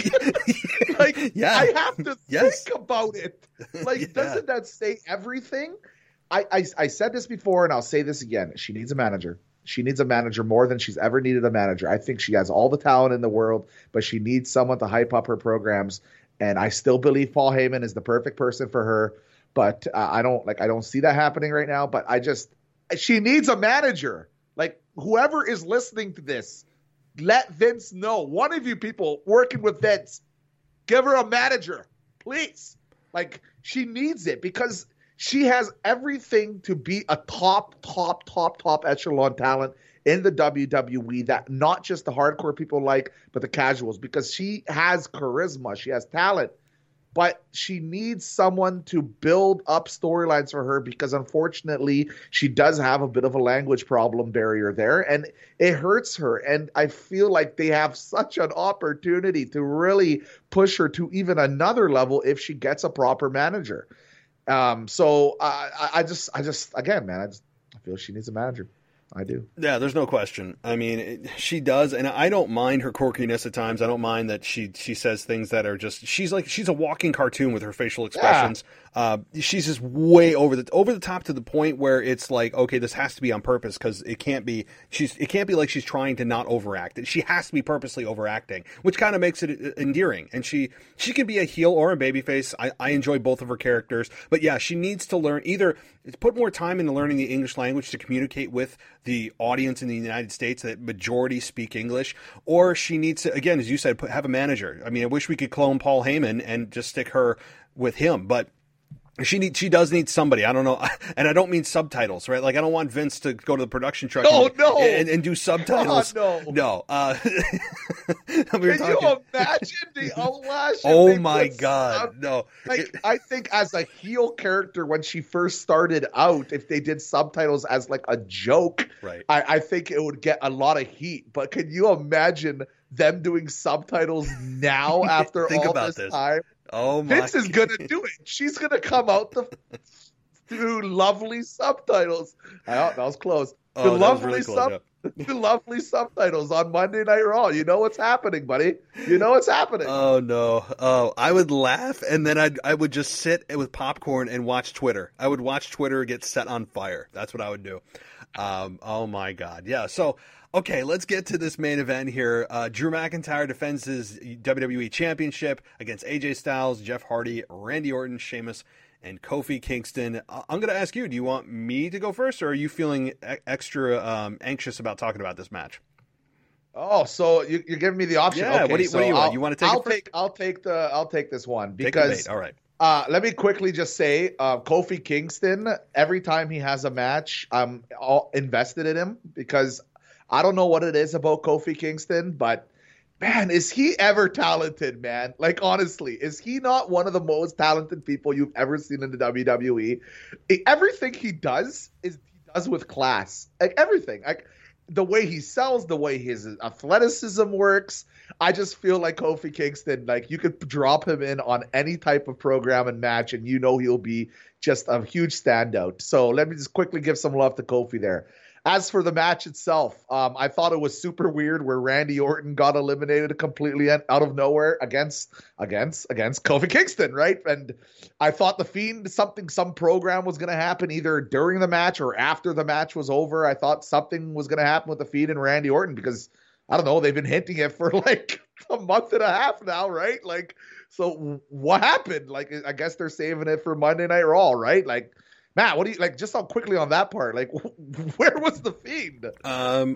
I have to think about it. Doesn't that say everything? I said this before, and I'll say this again. She needs a manager. She needs a manager more than she's ever needed a manager. I think she has all the talent in the world, but she needs someone to hype up her programs. And I still believe Paul Heyman is the perfect person for her, but I don't see that happening right now. But she needs a manager. Like, whoever is listening to this, let Vince know. One of you people working with Vince, give her a manager, please. Like, she needs it because she has everything to be a top echelon talent in the WWE that not just the hardcore people like, but the casuals, because she has charisma, she has talent, but she needs someone to build up storylines for her because unfortunately she does have a bit of a language problem barrier there, and it hurts her. And I feel like they have such an opportunity to really push her to even another level if she gets a proper manager. So I feel she needs a manager. I do. Yeah, there's no question. I mean, she does, and I don't mind her quirkiness at times. I don't mind that she says things that are just, she's a walking cartoon with her facial expressions. Yeah. She's just way over the top to the point where it's like, okay, this has to be on purpose because it can't be like she's trying to not overact. She has to be purposely overacting, which kind of makes it endearing. And she can be a heel or a babyface. I enjoy both of her characters, but yeah, she needs to learn, either put more time into learning the English language to communicate with the audience in the United States that majority speak English, or she needs to, again, as you said, have a manager. I mean, I wish we could clone Paul Heyman and just stick her with him, but She does need somebody. I don't know, and I don't mean subtitles, right? Like I don't want Vince to go to the production truck and do subtitles. God, no. Can you imagine the outlash? Oh my God, no! Like I think as a heel character when she first started out, if they did subtitles as like a joke, right? I think it would get a lot of heat. But can you imagine them doing subtitles now after all this time? Oh my! Vince is gonna do it. She's gonna come out to do lovely subtitles. That was close. Oh, that was really close. The lovely subtitles on Monday Night Raw. You know what's happening, buddy. You know what's happening. Oh no! Oh, I would laugh, and then I would just sit with popcorn and watch Twitter. I would watch Twitter get set on fire. That's what I would do. Oh my God! Yeah. So. Okay, let's get to this main event here. Drew McIntyre defends his WWE Championship against AJ Styles, Jeff Hardy, Randy Orton, Sheamus, and Kofi Kingston. I'm going to ask you, do you want me to go first, or are you feeling extra anxious about talking about this match? Oh, so you're giving me the option? Yeah. Okay, what do you want? You want to take it first? I'll take this one because. All right. Let me quickly just say, Kofi Kingston. Every time he has a match, I'm all invested in him because. I don't know what it is about Kofi Kingston, but man, is he ever talented, man? Like, honestly, is he not one of the most talented people you've ever seen in the WWE? Everything he does with class. Like, everything. Like, the way he sells, the way his athleticism works. I just feel like Kofi Kingston, like, you could drop him in on any type of program and match, and you know he'll be just a huge standout. So let me just quickly give some love to Kofi there. As for the match itself, I thought it was super weird where Randy Orton got eliminated completely out of nowhere against Kofi Kingston, right? And I thought the Fiend, some program was going to happen either during the match or after the match was over. I thought something was going to happen with the Fiend and Randy Orton because, I don't know, they've been hinting it for like a month and a half now, right? Like, so what happened? Like, I guess they're saving it for Monday Night Raw, right? Like, Matt, what do you like? Just on quickly on that part, like, where was the Fiend? I'm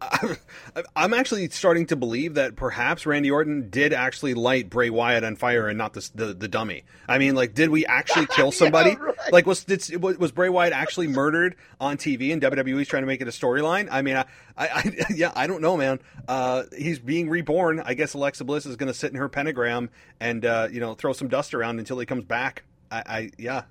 actually starting to believe that perhaps Randy Orton did actually light Bray Wyatt on fire and not the dummy. I mean, like, did we actually kill somebody? Yeah, right. Like, was Bray Wyatt actually murdered on TV and WWE's trying to make it a storyline? I mean, I don't know, man. He's being reborn. I guess Alexa Bliss is going to sit in her pentagram and throw some dust around until he comes back. Yeah.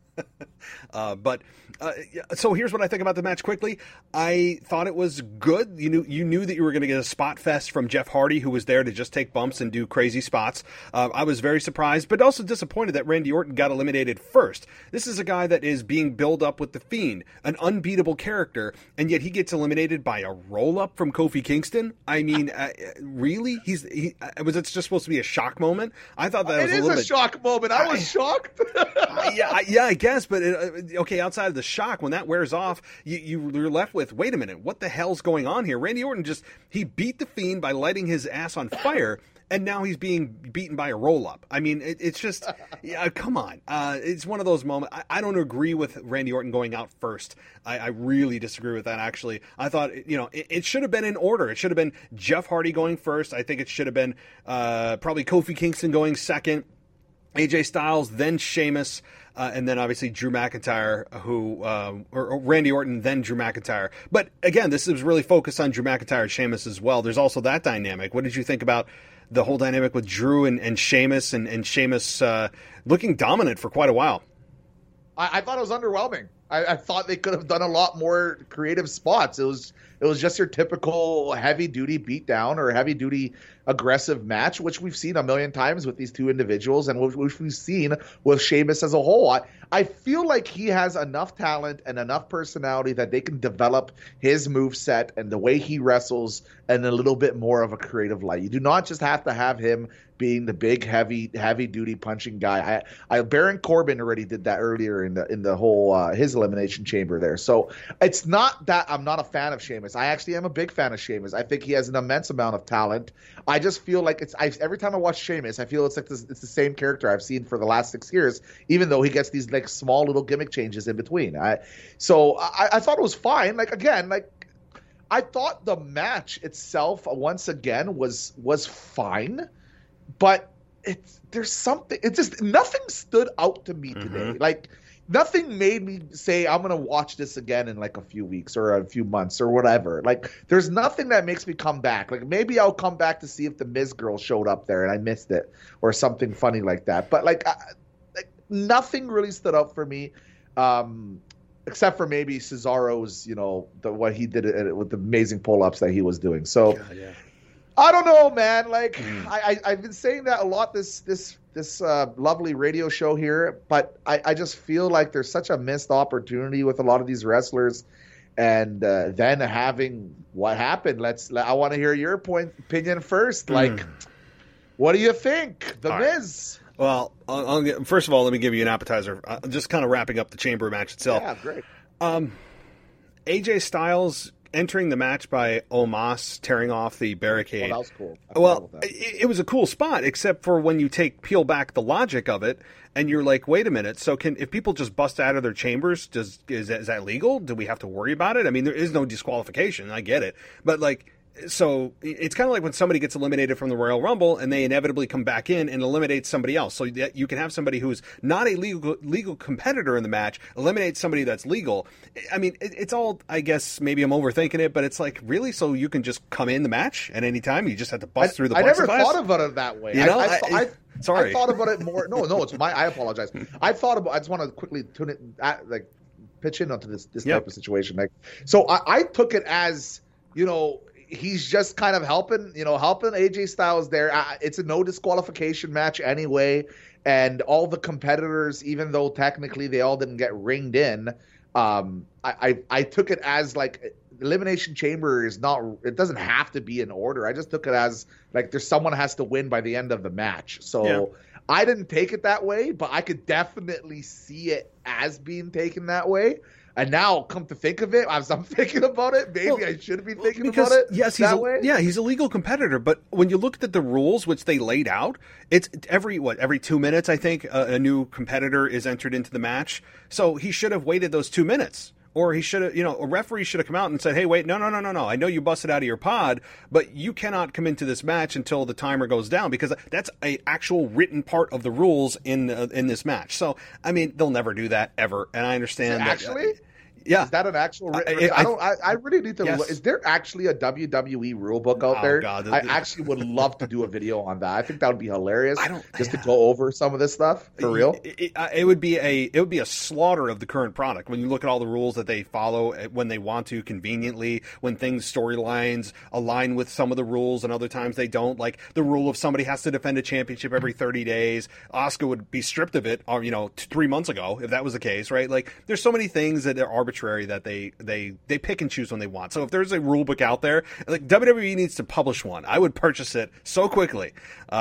So here's what I think about the match quickly. I thought it was good. You knew that you were going to get a spot fest from Jeff Hardy, who was there to just take bumps and do crazy spots. I was very surprised, but also disappointed that Randy Orton got eliminated first. This is a guy that is being built up with the Fiend, an unbeatable character, and yet he gets eliminated by a roll-up from Kofi Kingston? I mean, really? Was it just supposed to be a shock moment? I thought that was a little bit... It is a shock moment. I was shocked. Yeah, I guess, but okay, outside of the shock, when that wears off, you're left with, wait a minute, what the hell's going on here? Randy Orton he beat the Fiend by lighting his ass on fire, and now he's being beaten by a roll-up. I mean, it's just, come on. It's one of those moments. I don't agree with Randy Orton going out first. I really disagree with that, actually. I thought, it should have been in order. It should have been Jeff Hardy going first. I think it should have been probably Kofi Kingston going second, AJ Styles, then Sheamus, and then obviously Drew McIntyre, or Randy Orton, then Drew McIntyre. But again, this is really focused on Drew McIntyre and Sheamus as well. There's also that dynamic. What did you think about the whole dynamic with Drew and Sheamus, and Sheamus looking dominant for quite a while? I thought it was underwhelming. I thought they could have done a lot more creative spots. It was just your typical heavy-duty beatdown or heavy-duty aggressive match, which we've seen a million times with these two individuals and which we've seen with Sheamus as a whole. I feel like he has enough talent and enough personality that they can develop his moveset and the way he wrestles in a little bit more of a creative light. You do not just have to have him being the big, heavy-duty punching guy. Baron Corbin already did that earlier in the whole his Elimination Chamber there. So it's not that I'm not a fan of Sheamus. I actually am a big fan of Sheamus. I think he has an immense amount of talent. I just feel like every time I watch Sheamus, I feel it's like it's the same character I've seen for the last 6 years, even though he gets these like small little gimmick changes in between. I thought it was fine. Like, again, like, I thought the match itself once again was fine, but there's something. It's just nothing stood out to me today. Like nothing made me say I'm gonna watch this again in like a few weeks or a few months or whatever. Like there's nothing that makes me come back. Like maybe I'll come back to see if the Miz girl showed up there and I missed it or something funny like that. But like nothing really stood out for me. Except for maybe Cesaro's, what he did with the amazing pull-ups that he was doing. So, yeah. I don't know, man. Like I've been saying that a lot this lovely radio show here, but I just feel like there's such a missed opportunity with a lot of these wrestlers, and then having what happened. I want to hear your opinion first. Like, what do you think, The Miz? Well, first of all, let me give you an appetizer. Just kind of wrapping up the Chamber match itself. Yeah, great. AJ Styles entering the match by Omos tearing off the barricade. Oh, that was cool. Well, it was a cool spot, except for when you peel back the logic of it, and you're like, wait a minute. So if people just bust out of their chambers, is that legal? Do we have to worry about it? I mean, there is no disqualification. I get it, but like. So it's kind of like when somebody gets eliminated from the Royal Rumble and they inevitably come back in and eliminate somebody else. So that you can have somebody who's not a legal competitor in the match eliminate somebody that's legal. I mean, it's all, I guess, maybe I'm overthinking it, but it's like, really? So you can just come in the match at any time? You just have to bust through the plexiglass? I never thought about it that way. Sorry. I thought about it more. No, it's I apologize. I just want to quickly tune it, pitch in onto this type of situation. Like, so I took it as, he's just kind of helping AJ Styles there. It's a no disqualification match anyway, and all the competitors, even though technically they all didn't get ringed in, I took it as like Elimination Chamber is not. It doesn't have to be in order. I just took it as like someone has to win by the end of the match. So I didn't take it that way, but I could definitely see it as being taken that way. And now, come to think of it, as I'm thinking about it, maybe I should be thinking about it that way. Yeah, he's a legal competitor. But when you looked at the rules, which they laid out, it's every 2 minutes, I think, a new competitor is entered into the match. So he should have waited those 2 minutes. Or he should have, a referee should have come out and said, hey, wait, no. I know you busted out of your pod, but you cannot come into this match until the timer goes down, because that's an actual written part of the rules in this match. So, I mean, they'll never do that ever. And I understand that. Actually? Yeah. Is that an actual written? I really need to look. Is there actually a WWE rule book out there? God. I actually would love to do a video on that. I think that would be hilarious. To go over some of this stuff for real. It would be a slaughter of the current product when you look at all the rules that they follow when they want to conveniently, when storylines align with some of the rules and other times they don't. Like the rule of somebody has to defend a championship every 30 days. Asuka would be stripped of it, 3 months ago if that was the case, right? Like there's so many things that are arbitrary that they pick and choose when they want. So if there's a rule book out there, like WWE needs to publish one, I would purchase it so quickly.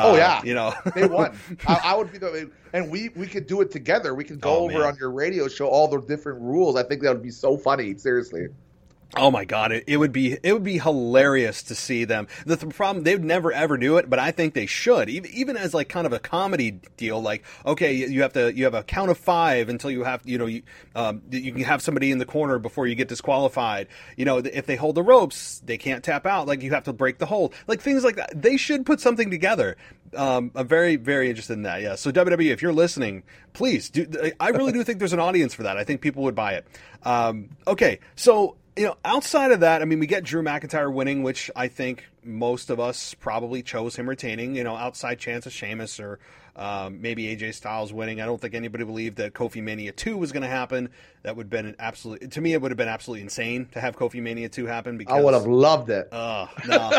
They won. I would be and we could do it together. We could go over on your radio show all the different rules. I think that would be so funny. Seriously. Oh my God! It would be hilarious to see them. The problem, they'd never ever do it, but I think they should, even as like kind of a comedy deal. Like, okay, you have a count of 5 until you have you can have somebody in the corner before you get disqualified. If they hold the ropes, they can't tap out. Like you have to break the hold. Like things like that. They should put something together. I'm very, very interested in that. Yeah. So WWE, if you're listening, please do. I really do think there's an audience for that. I think people would buy it. Okay, so. Outside of that, I mean, we get Drew McIntyre winning, which I think most of us probably chose him retaining. Outside chance of Sheamus or maybe AJ Styles winning. I don't think anybody believed that Kofi Mania 2 was going to happen. That would have been to me, it would have been absolutely insane to have Kofi Mania 2 happen. Because I would have loved it. No,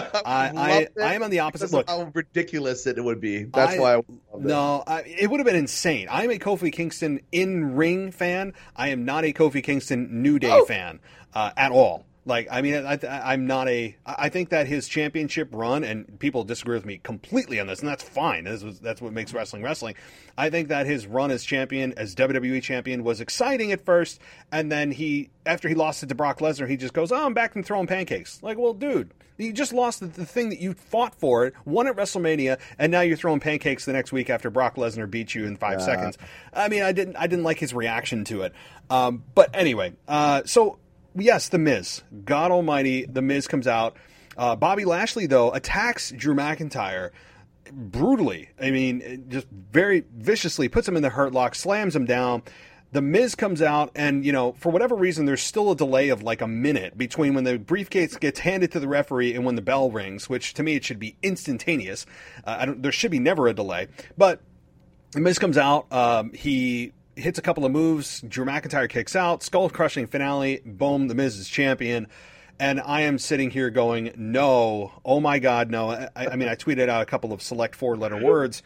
I am on the opposite. Look, how ridiculous it would be. That's why I would love it. It would have been insane. I am a Kofi Kingston in-ring fan. I am not a Kofi Kingston New Day fan at all. Like, I mean, I'm not I think that his championship run, and people disagree with me completely on this, and that's fine. That's what makes wrestling wrestling. I think that his run as champion, as WWE champion, was exciting at first, and then after he lost it to Brock Lesnar, he just goes, I'm back and throwing pancakes. Like, well, dude, you just lost the thing that you fought for, won at WrestleMania, and now you're throwing pancakes the next week after Brock Lesnar beat you in 5 seconds. I mean, I didn't like his reaction to it. But anyway, so... Yes, The Miz. God almighty, The Miz comes out. Bobby Lashley, though, attacks Drew McIntyre. brutally. I mean, just very viciously puts him in the hurt lock, slams him down. The Miz comes out, and, for whatever reason, there's still a delay of like a minute between when the briefcase gets handed to the referee and when the bell rings, which to me it should be instantaneous. There should be never a delay. But the Miz comes out, he hits a couple of moves, Drew McIntyre kicks out, skull-crushing finale, boom, the Miz is champion. And I am sitting here going, no, oh my God, no. I mean, I tweeted out a couple of select 4-letter words.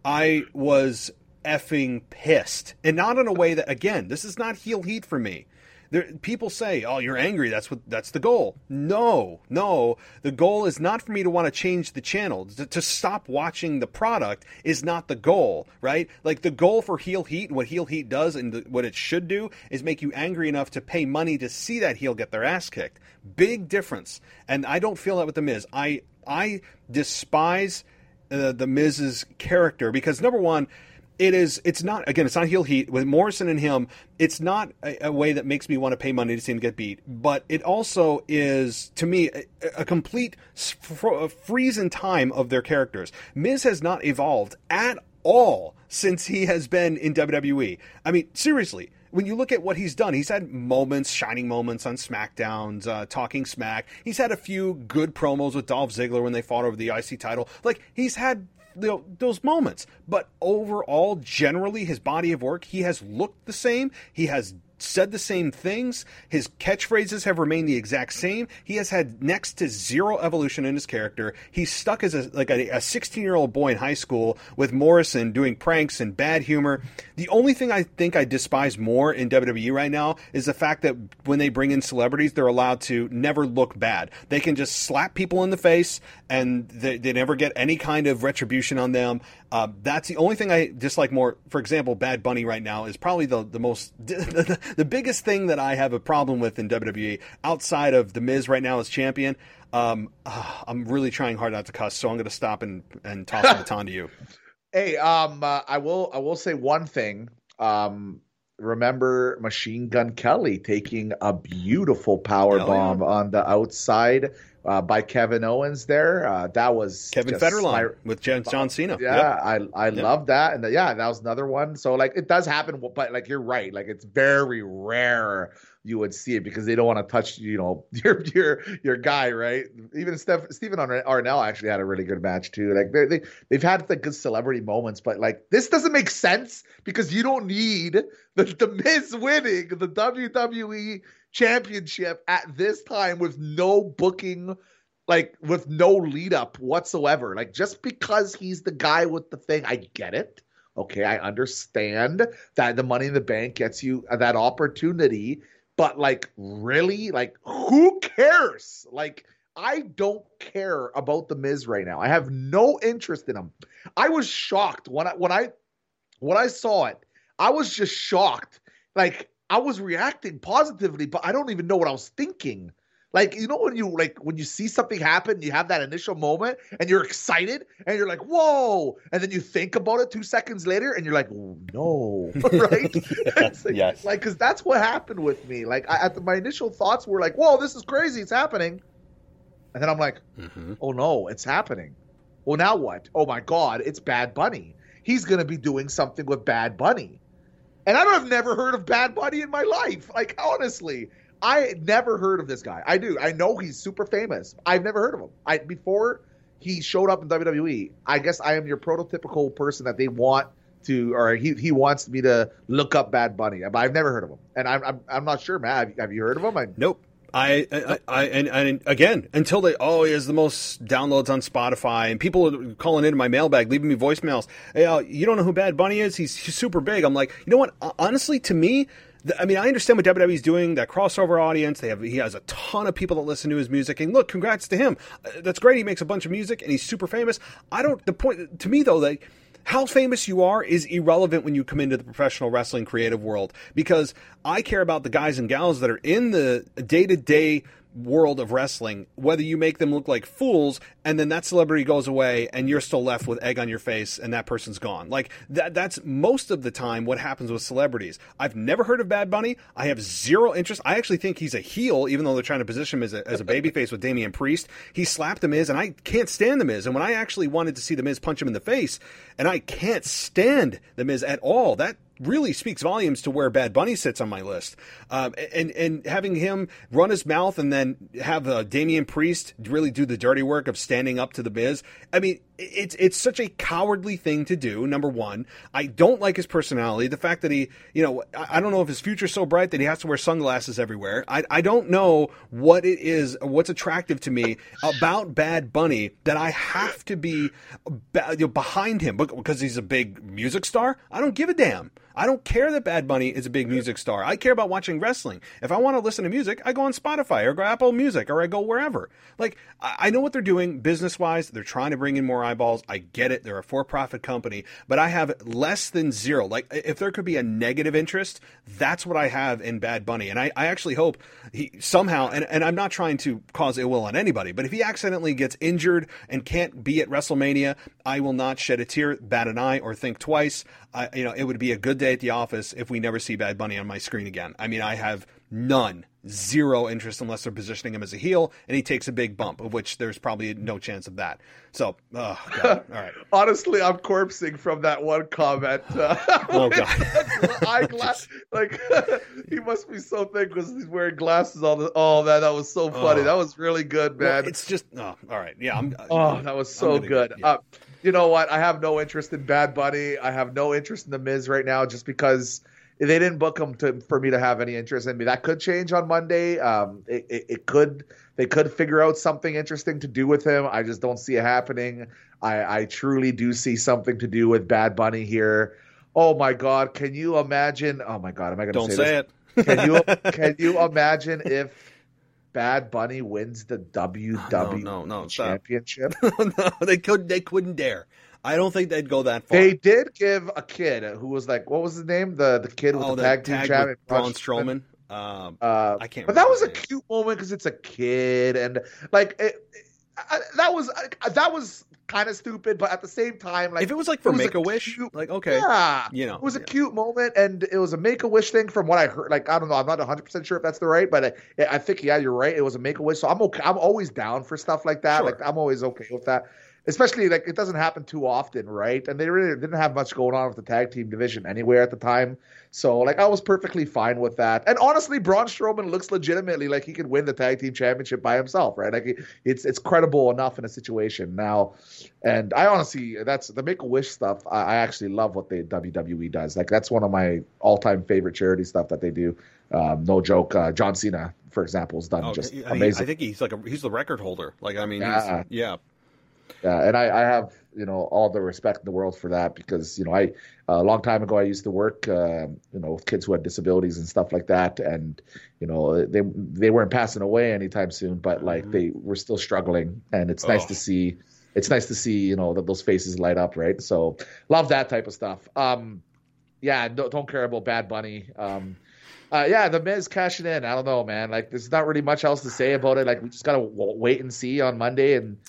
I was effing pissed, and not in a way that, again, this is not heel heat for me. People say, oh, you're angry, that's the goal. No, the goal is not for me to want to change the channel. To stop watching the product is not the goal, right? Like, the goal for heel heat, what heel heat does and what it should do, is make you angry enough to pay money to see that heel get their ass kicked. Big difference. And I don't feel that with The Miz. I despise the Miz's character because, number one, it's not heel heat. With Morrison and him, it's not a way that makes me want to pay money to see him get beat. But it also is, to me, a complete freeze in time of their characters. Miz has not evolved at all since he has been in WWE. I mean, seriously. When you look at what he's done, he's had moments, shining moments on SmackDowns, talking smack. He's had a few good promos with Dolph Ziggler when they fought over the IC title. Like, he's had those moments. But overall, generally, his body of work, he has looked the same. He has said the same things. His catchphrases have remained the exact same. He has had next to zero evolution in his character. He's stuck as a 16-year-old boy in high school with Morrison doing pranks and bad humor. The only thing I think I despise more in WWE right now is the fact that when they bring in celebrities, they're allowed to never look bad. They can just slap people in the face and they never get any kind of retribution on them. That's the only thing I dislike more. For example, Bad Bunny right now is probably the most the biggest thing that I have a problem with in WWE outside of The Miz right now as champion. I'm really trying hard not to cuss, so I'm going to stop and toss the baton to you. Hey, I will say one thing. Remember Machine Gun Kelly taking a beautiful power bomb on the outside by Kevin Owens there. That was Kevin Federline with John Cena. Yeah, yep. I love that. And that was another one. So, like, it does happen, but, like, you're right. Like, it's very rare you would see it because they don't want to touch, your guy, right? Even Stephen Arnell actually had a really good match too. Like, they've had the good celebrity moments, but, like, this doesn't make sense because you don't need the Miz winning the WWE Championship at this time with no booking, like, with no lead up whatsoever. Like, just because he's the guy with the thing, I get it. Okay, I understand that the Money in the Bank gets you that opportunity. But, like, really? Like, who cares? Like, I don't care about The Miz right now. I have no interest in him. I was shocked when I saw it. I was just shocked. Like, I was reacting positively, but I don't even know what I was thinking. Like, when you see something happen, you have that initial moment and you're excited and you're like, whoa. And then you think about it 2 seconds later and you're like, oh, no. Right? Yes. Like, because that's what happened with me. Like, my initial thoughts were like, whoa, this is crazy. It's happening. And then I'm like, oh, no, it's happening. Well, now what? Oh, my God, it's Bad Bunny. He's going to be doing something with Bad Bunny. And I've never heard of Bad Bunny in my life. Like, honestly. I never heard of this guy. I do. I know he's super famous. I've never heard of him. Before he showed up in WWE, I guess I am your prototypical person that they want to, or he wants me to look up Bad Bunny. But I've never heard of him, and I'm not sure, Matt. Have you heard of him? Nope. And again, until he has the most downloads on Spotify, and people are calling into my mailbag, leaving me voicemails. Hey, you don't know who Bad Bunny is? He's super big. I'm like, you know what? Honestly, to me, I understand what WWE's doing, that crossover audience. He has a ton of people that listen to his music, and look, congrats to him. That's great. He makes a bunch of music, and he's super famous. The point to me, though, that how famous you are is irrelevant when you come into the professional wrestling creative world, because I care about the guys and gals that are in the day-to-day world of wrestling, whether you make them look like fools and then that celebrity goes away and you're still left with egg on your face and that person's gone. Like that's most of the time what happens with celebrities. I've never heard of Bad Bunny. I have zero interest. I actually think he's a heel, even though they're trying to position him as a babyface with Damian Priest. He slapped The Miz, and I can't stand The Miz. And when I actually wanted to see The Miz punch him in the face, and I can't stand The Miz at all, that really speaks volumes to where Bad Bunny sits on my list. And having him run his mouth and then have Damian Priest really do the dirty work of standing up to The Miz. I mean, it's such a cowardly thing to do, number one. I don't like his personality. The fact that he, I don't know if his future's so bright that he has to wear sunglasses everywhere. I don't know what it is, what's attractive to me about Bad Bunny that I have to be behind him because he's a big music star. I don't give a damn. I don't care that Bad Bunny is a big music star. I care about watching wrestling. If I want to listen to music, I go on Spotify or go Apple Music or I go wherever. Like, I know what they're doing business-wise. They're trying to bring in more eyeballs. I get it. They're a for-profit company. But I have less than zero. Like, if there could be a negative interest, that's what I have in Bad Bunny. And I actually hope he somehow, and I'm not trying to cause ill will on anybody, but if he accidentally gets injured and can't be at WrestleMania, I will not shed a tear, bat an eye, or think twice. It would be a good day at the office if we never see Bad Bunny on my screen again. I mean, I have zero interest unless they're positioning him as a heel and he takes a big bump, of which there's probably no chance of that. So, oh, God. All right. Honestly, I'm corpsing from that one comment. Oh, God. Eyeglass, like, he must be so thick because he's wearing glasses all the. Oh, man, that was so funny. That was really good, man. Well, it's just, all right. Yeah. That was so good. Yeah. You know what? I have no interest in Bad Bunny. I have no interest in The Miz right now just because they didn't book him for me to have any interest in me. That could change on Monday. It could. They could figure out something interesting to do with him. I just don't see it happening. I truly do see something to do with Bad Bunny here. Oh my God! Can you imagine? Oh my God! Am I going to say this? it. Can you imagine if Bad Bunny wins the WWE Championship? No, they couldn't dare. I don't think they'd go that far. They did give a kid who was like, what was his name? The kid with the tag team champion, Braun Strowman. I can't. But that was a cute moment because it's a kid, and like that was kind of stupid, but at the same time, like if it was like for Make-A-Wish, like okay, yeah, it was a cute moment, and it was a Make-A-Wish thing from what I heard. Like I don't know, I'm not 100% sure if that's the right, but I think you're right. It was a Make-A-Wish, so I'm okay. I'm always down for stuff like that. Sure. Like I'm always okay with that. Especially, like, it doesn't happen too often, right? And they really didn't have much going on with the tag team division anywhere at the time. So, like, I was perfectly fine with that. And honestly, Braun Strowman looks legitimately like he could win the tag team championship by himself, right? Like, it's credible enough in a situation now. And I honestly, that's the Make-A-Wish stuff. I actually love what the WWE does. Like, that's one of my all-time favorite charity stuff that they do. No joke. John Cena, for example, has done amazing. I think he's the record holder. Like, I mean, yeah. Yeah, and I have, all the respect in the world for that because, a long time ago I used to work, with kids who had disabilities and stuff like that. And, they weren't passing away anytime soon, but like they were still struggling. And it's nice to see, that those faces light up, right? So love that type of stuff. Don't care about Bad Bunny. The Miz cashing in. I don't know, man. Like there's not really much else to say about it. Like we just got to wait and see on Monday and,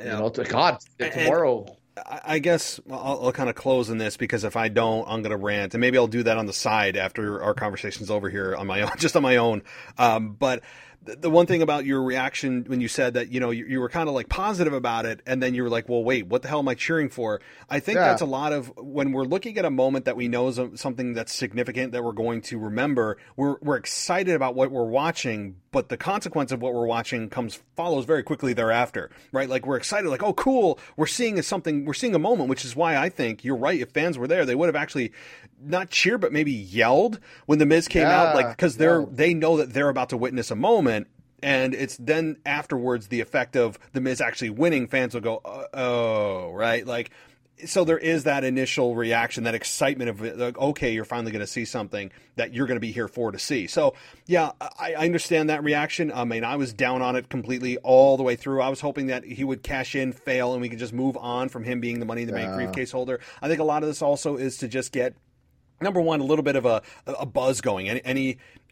tomorrow. I guess I'll kind of close in this because if I don't, I'm going to rant, and maybe I'll do that on the side after our conversation's over here on my own, just on my own. But the one thing about your reaction when you said that, you were kind of like positive about it, and then you were like, well, wait, what the hell am I cheering for? I think that's a lot of when we're looking at a moment that we know is something that's significant that we're going to remember, we're excited about what we're watching, but the consequence of what we're watching follows very quickly thereafter, right? Like we're excited, like, oh, cool, we're seeing a moment, which is why I think you're right. If fans were there, they would have actually not cheered, but maybe yelled when The Miz came out, like, because they know that they're about to witness a moment. And it's then afterwards the effect of The Miz actually winning. Fans will go, oh, right? Like, so there is that initial reaction, that excitement of, like, okay, you're finally going to see something that you're going to be here for to see. So, yeah, I understand that reaction. I mean, I was down on it completely all the way through. I was hoping that he would cash in, fail, and we could just move on from him being the Money in the Bank briefcase holder. I think a lot of this also is to just get, number one, a little bit of a buzz going.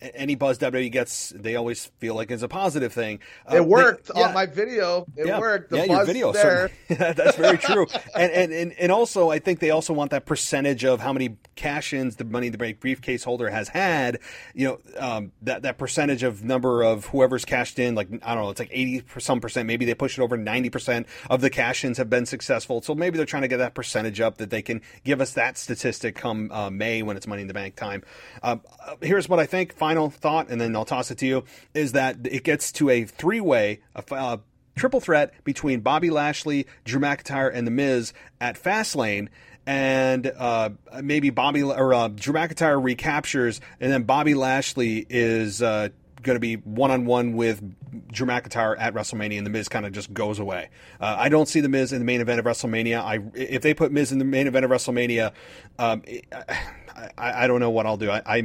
any buzz WWE gets, they always feel like it's a positive thing. It worked on my video. It worked. The buzz your video. there. That's very true. and also, I think they also want that percentage of how many cash-ins the Money in the Bank briefcase holder has had. That percentage of number of whoever's cashed in, like, I don't know, it's like 80%. Maybe they push it over 90% of the cash-ins have been successful. So maybe they're trying to get that percentage up that they can give us that statistic come May when it's Money in the Bank time. Here's what I think. Final thought, and then I'll toss it to you, is that it gets to a three-way, triple threat between Bobby Lashley, Drew McIntyre, and The Miz at Fastlane. And maybe Drew McIntyre recaptures, and then Bobby Lashley is going to be one-on-one with Drew McIntyre at WrestleMania, and The Miz kind of just goes away. I don't see The Miz in the main event of WrestleMania. If they put Miz in the main event of WrestleMania, I don't know what I'll do. I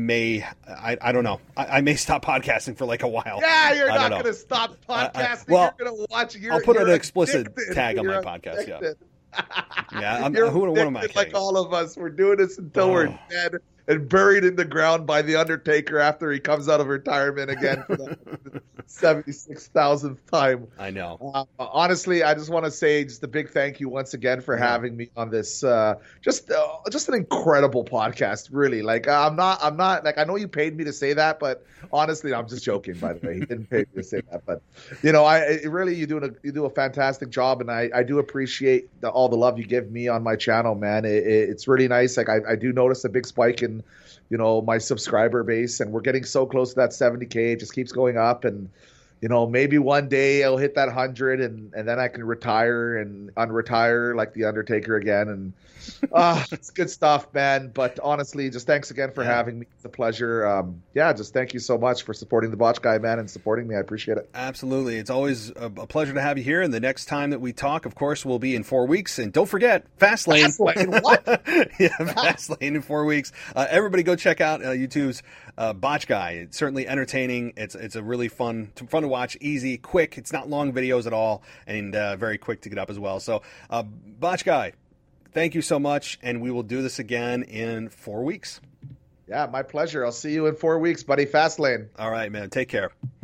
don't know. I may stop podcasting for like a while. Yeah, you're not going to stop podcasting. You're going to watch. I'll put an explicit tag on my podcast. Yeah. Yeah, what am I kidding? Like all of us, we're doing this until we're dead and buried in the ground by The Undertaker after he comes out of retirement again for the 76,000th time. I know. Honestly, I just want to say just a big thank you once again for having me on this just an incredible podcast, really. Like I'm not like, I know you paid me to say that, but honestly, I'm just joking, by the way. He didn't pay me to say that, but you do a fantastic job, and I do appreciate all the love you give me on my channel, man. It's really nice. Like I do notice a big spike in my subscriber base, and we're getting so close to that 70K. It just keeps going up, and maybe one day I'll hit that 100, and then I can retire and unretire like The Undertaker again. And it's good stuff, man. But honestly, just thanks again for having me. It's a pleasure. Just thank you so much for supporting the Botch Guy, man, and supporting me. I appreciate it. Absolutely. It's always a pleasure to have you here. And the next time that we talk, of course, will be in 4 weeks. And don't forget, Fastlane. Fastlane, what? Fastlane in 4 weeks. Everybody go check out YouTube's Botch Guy. It's certainly entertaining. It's a really fun to watch, easy, quick. It's not long videos at all, and very quick to get up as well. So, Botch Guy, thank you so much, and we will do this again in 4 weeks. Yeah, my pleasure. I'll see you in 4 weeks, buddy. Fastlane. All right, man. Take care.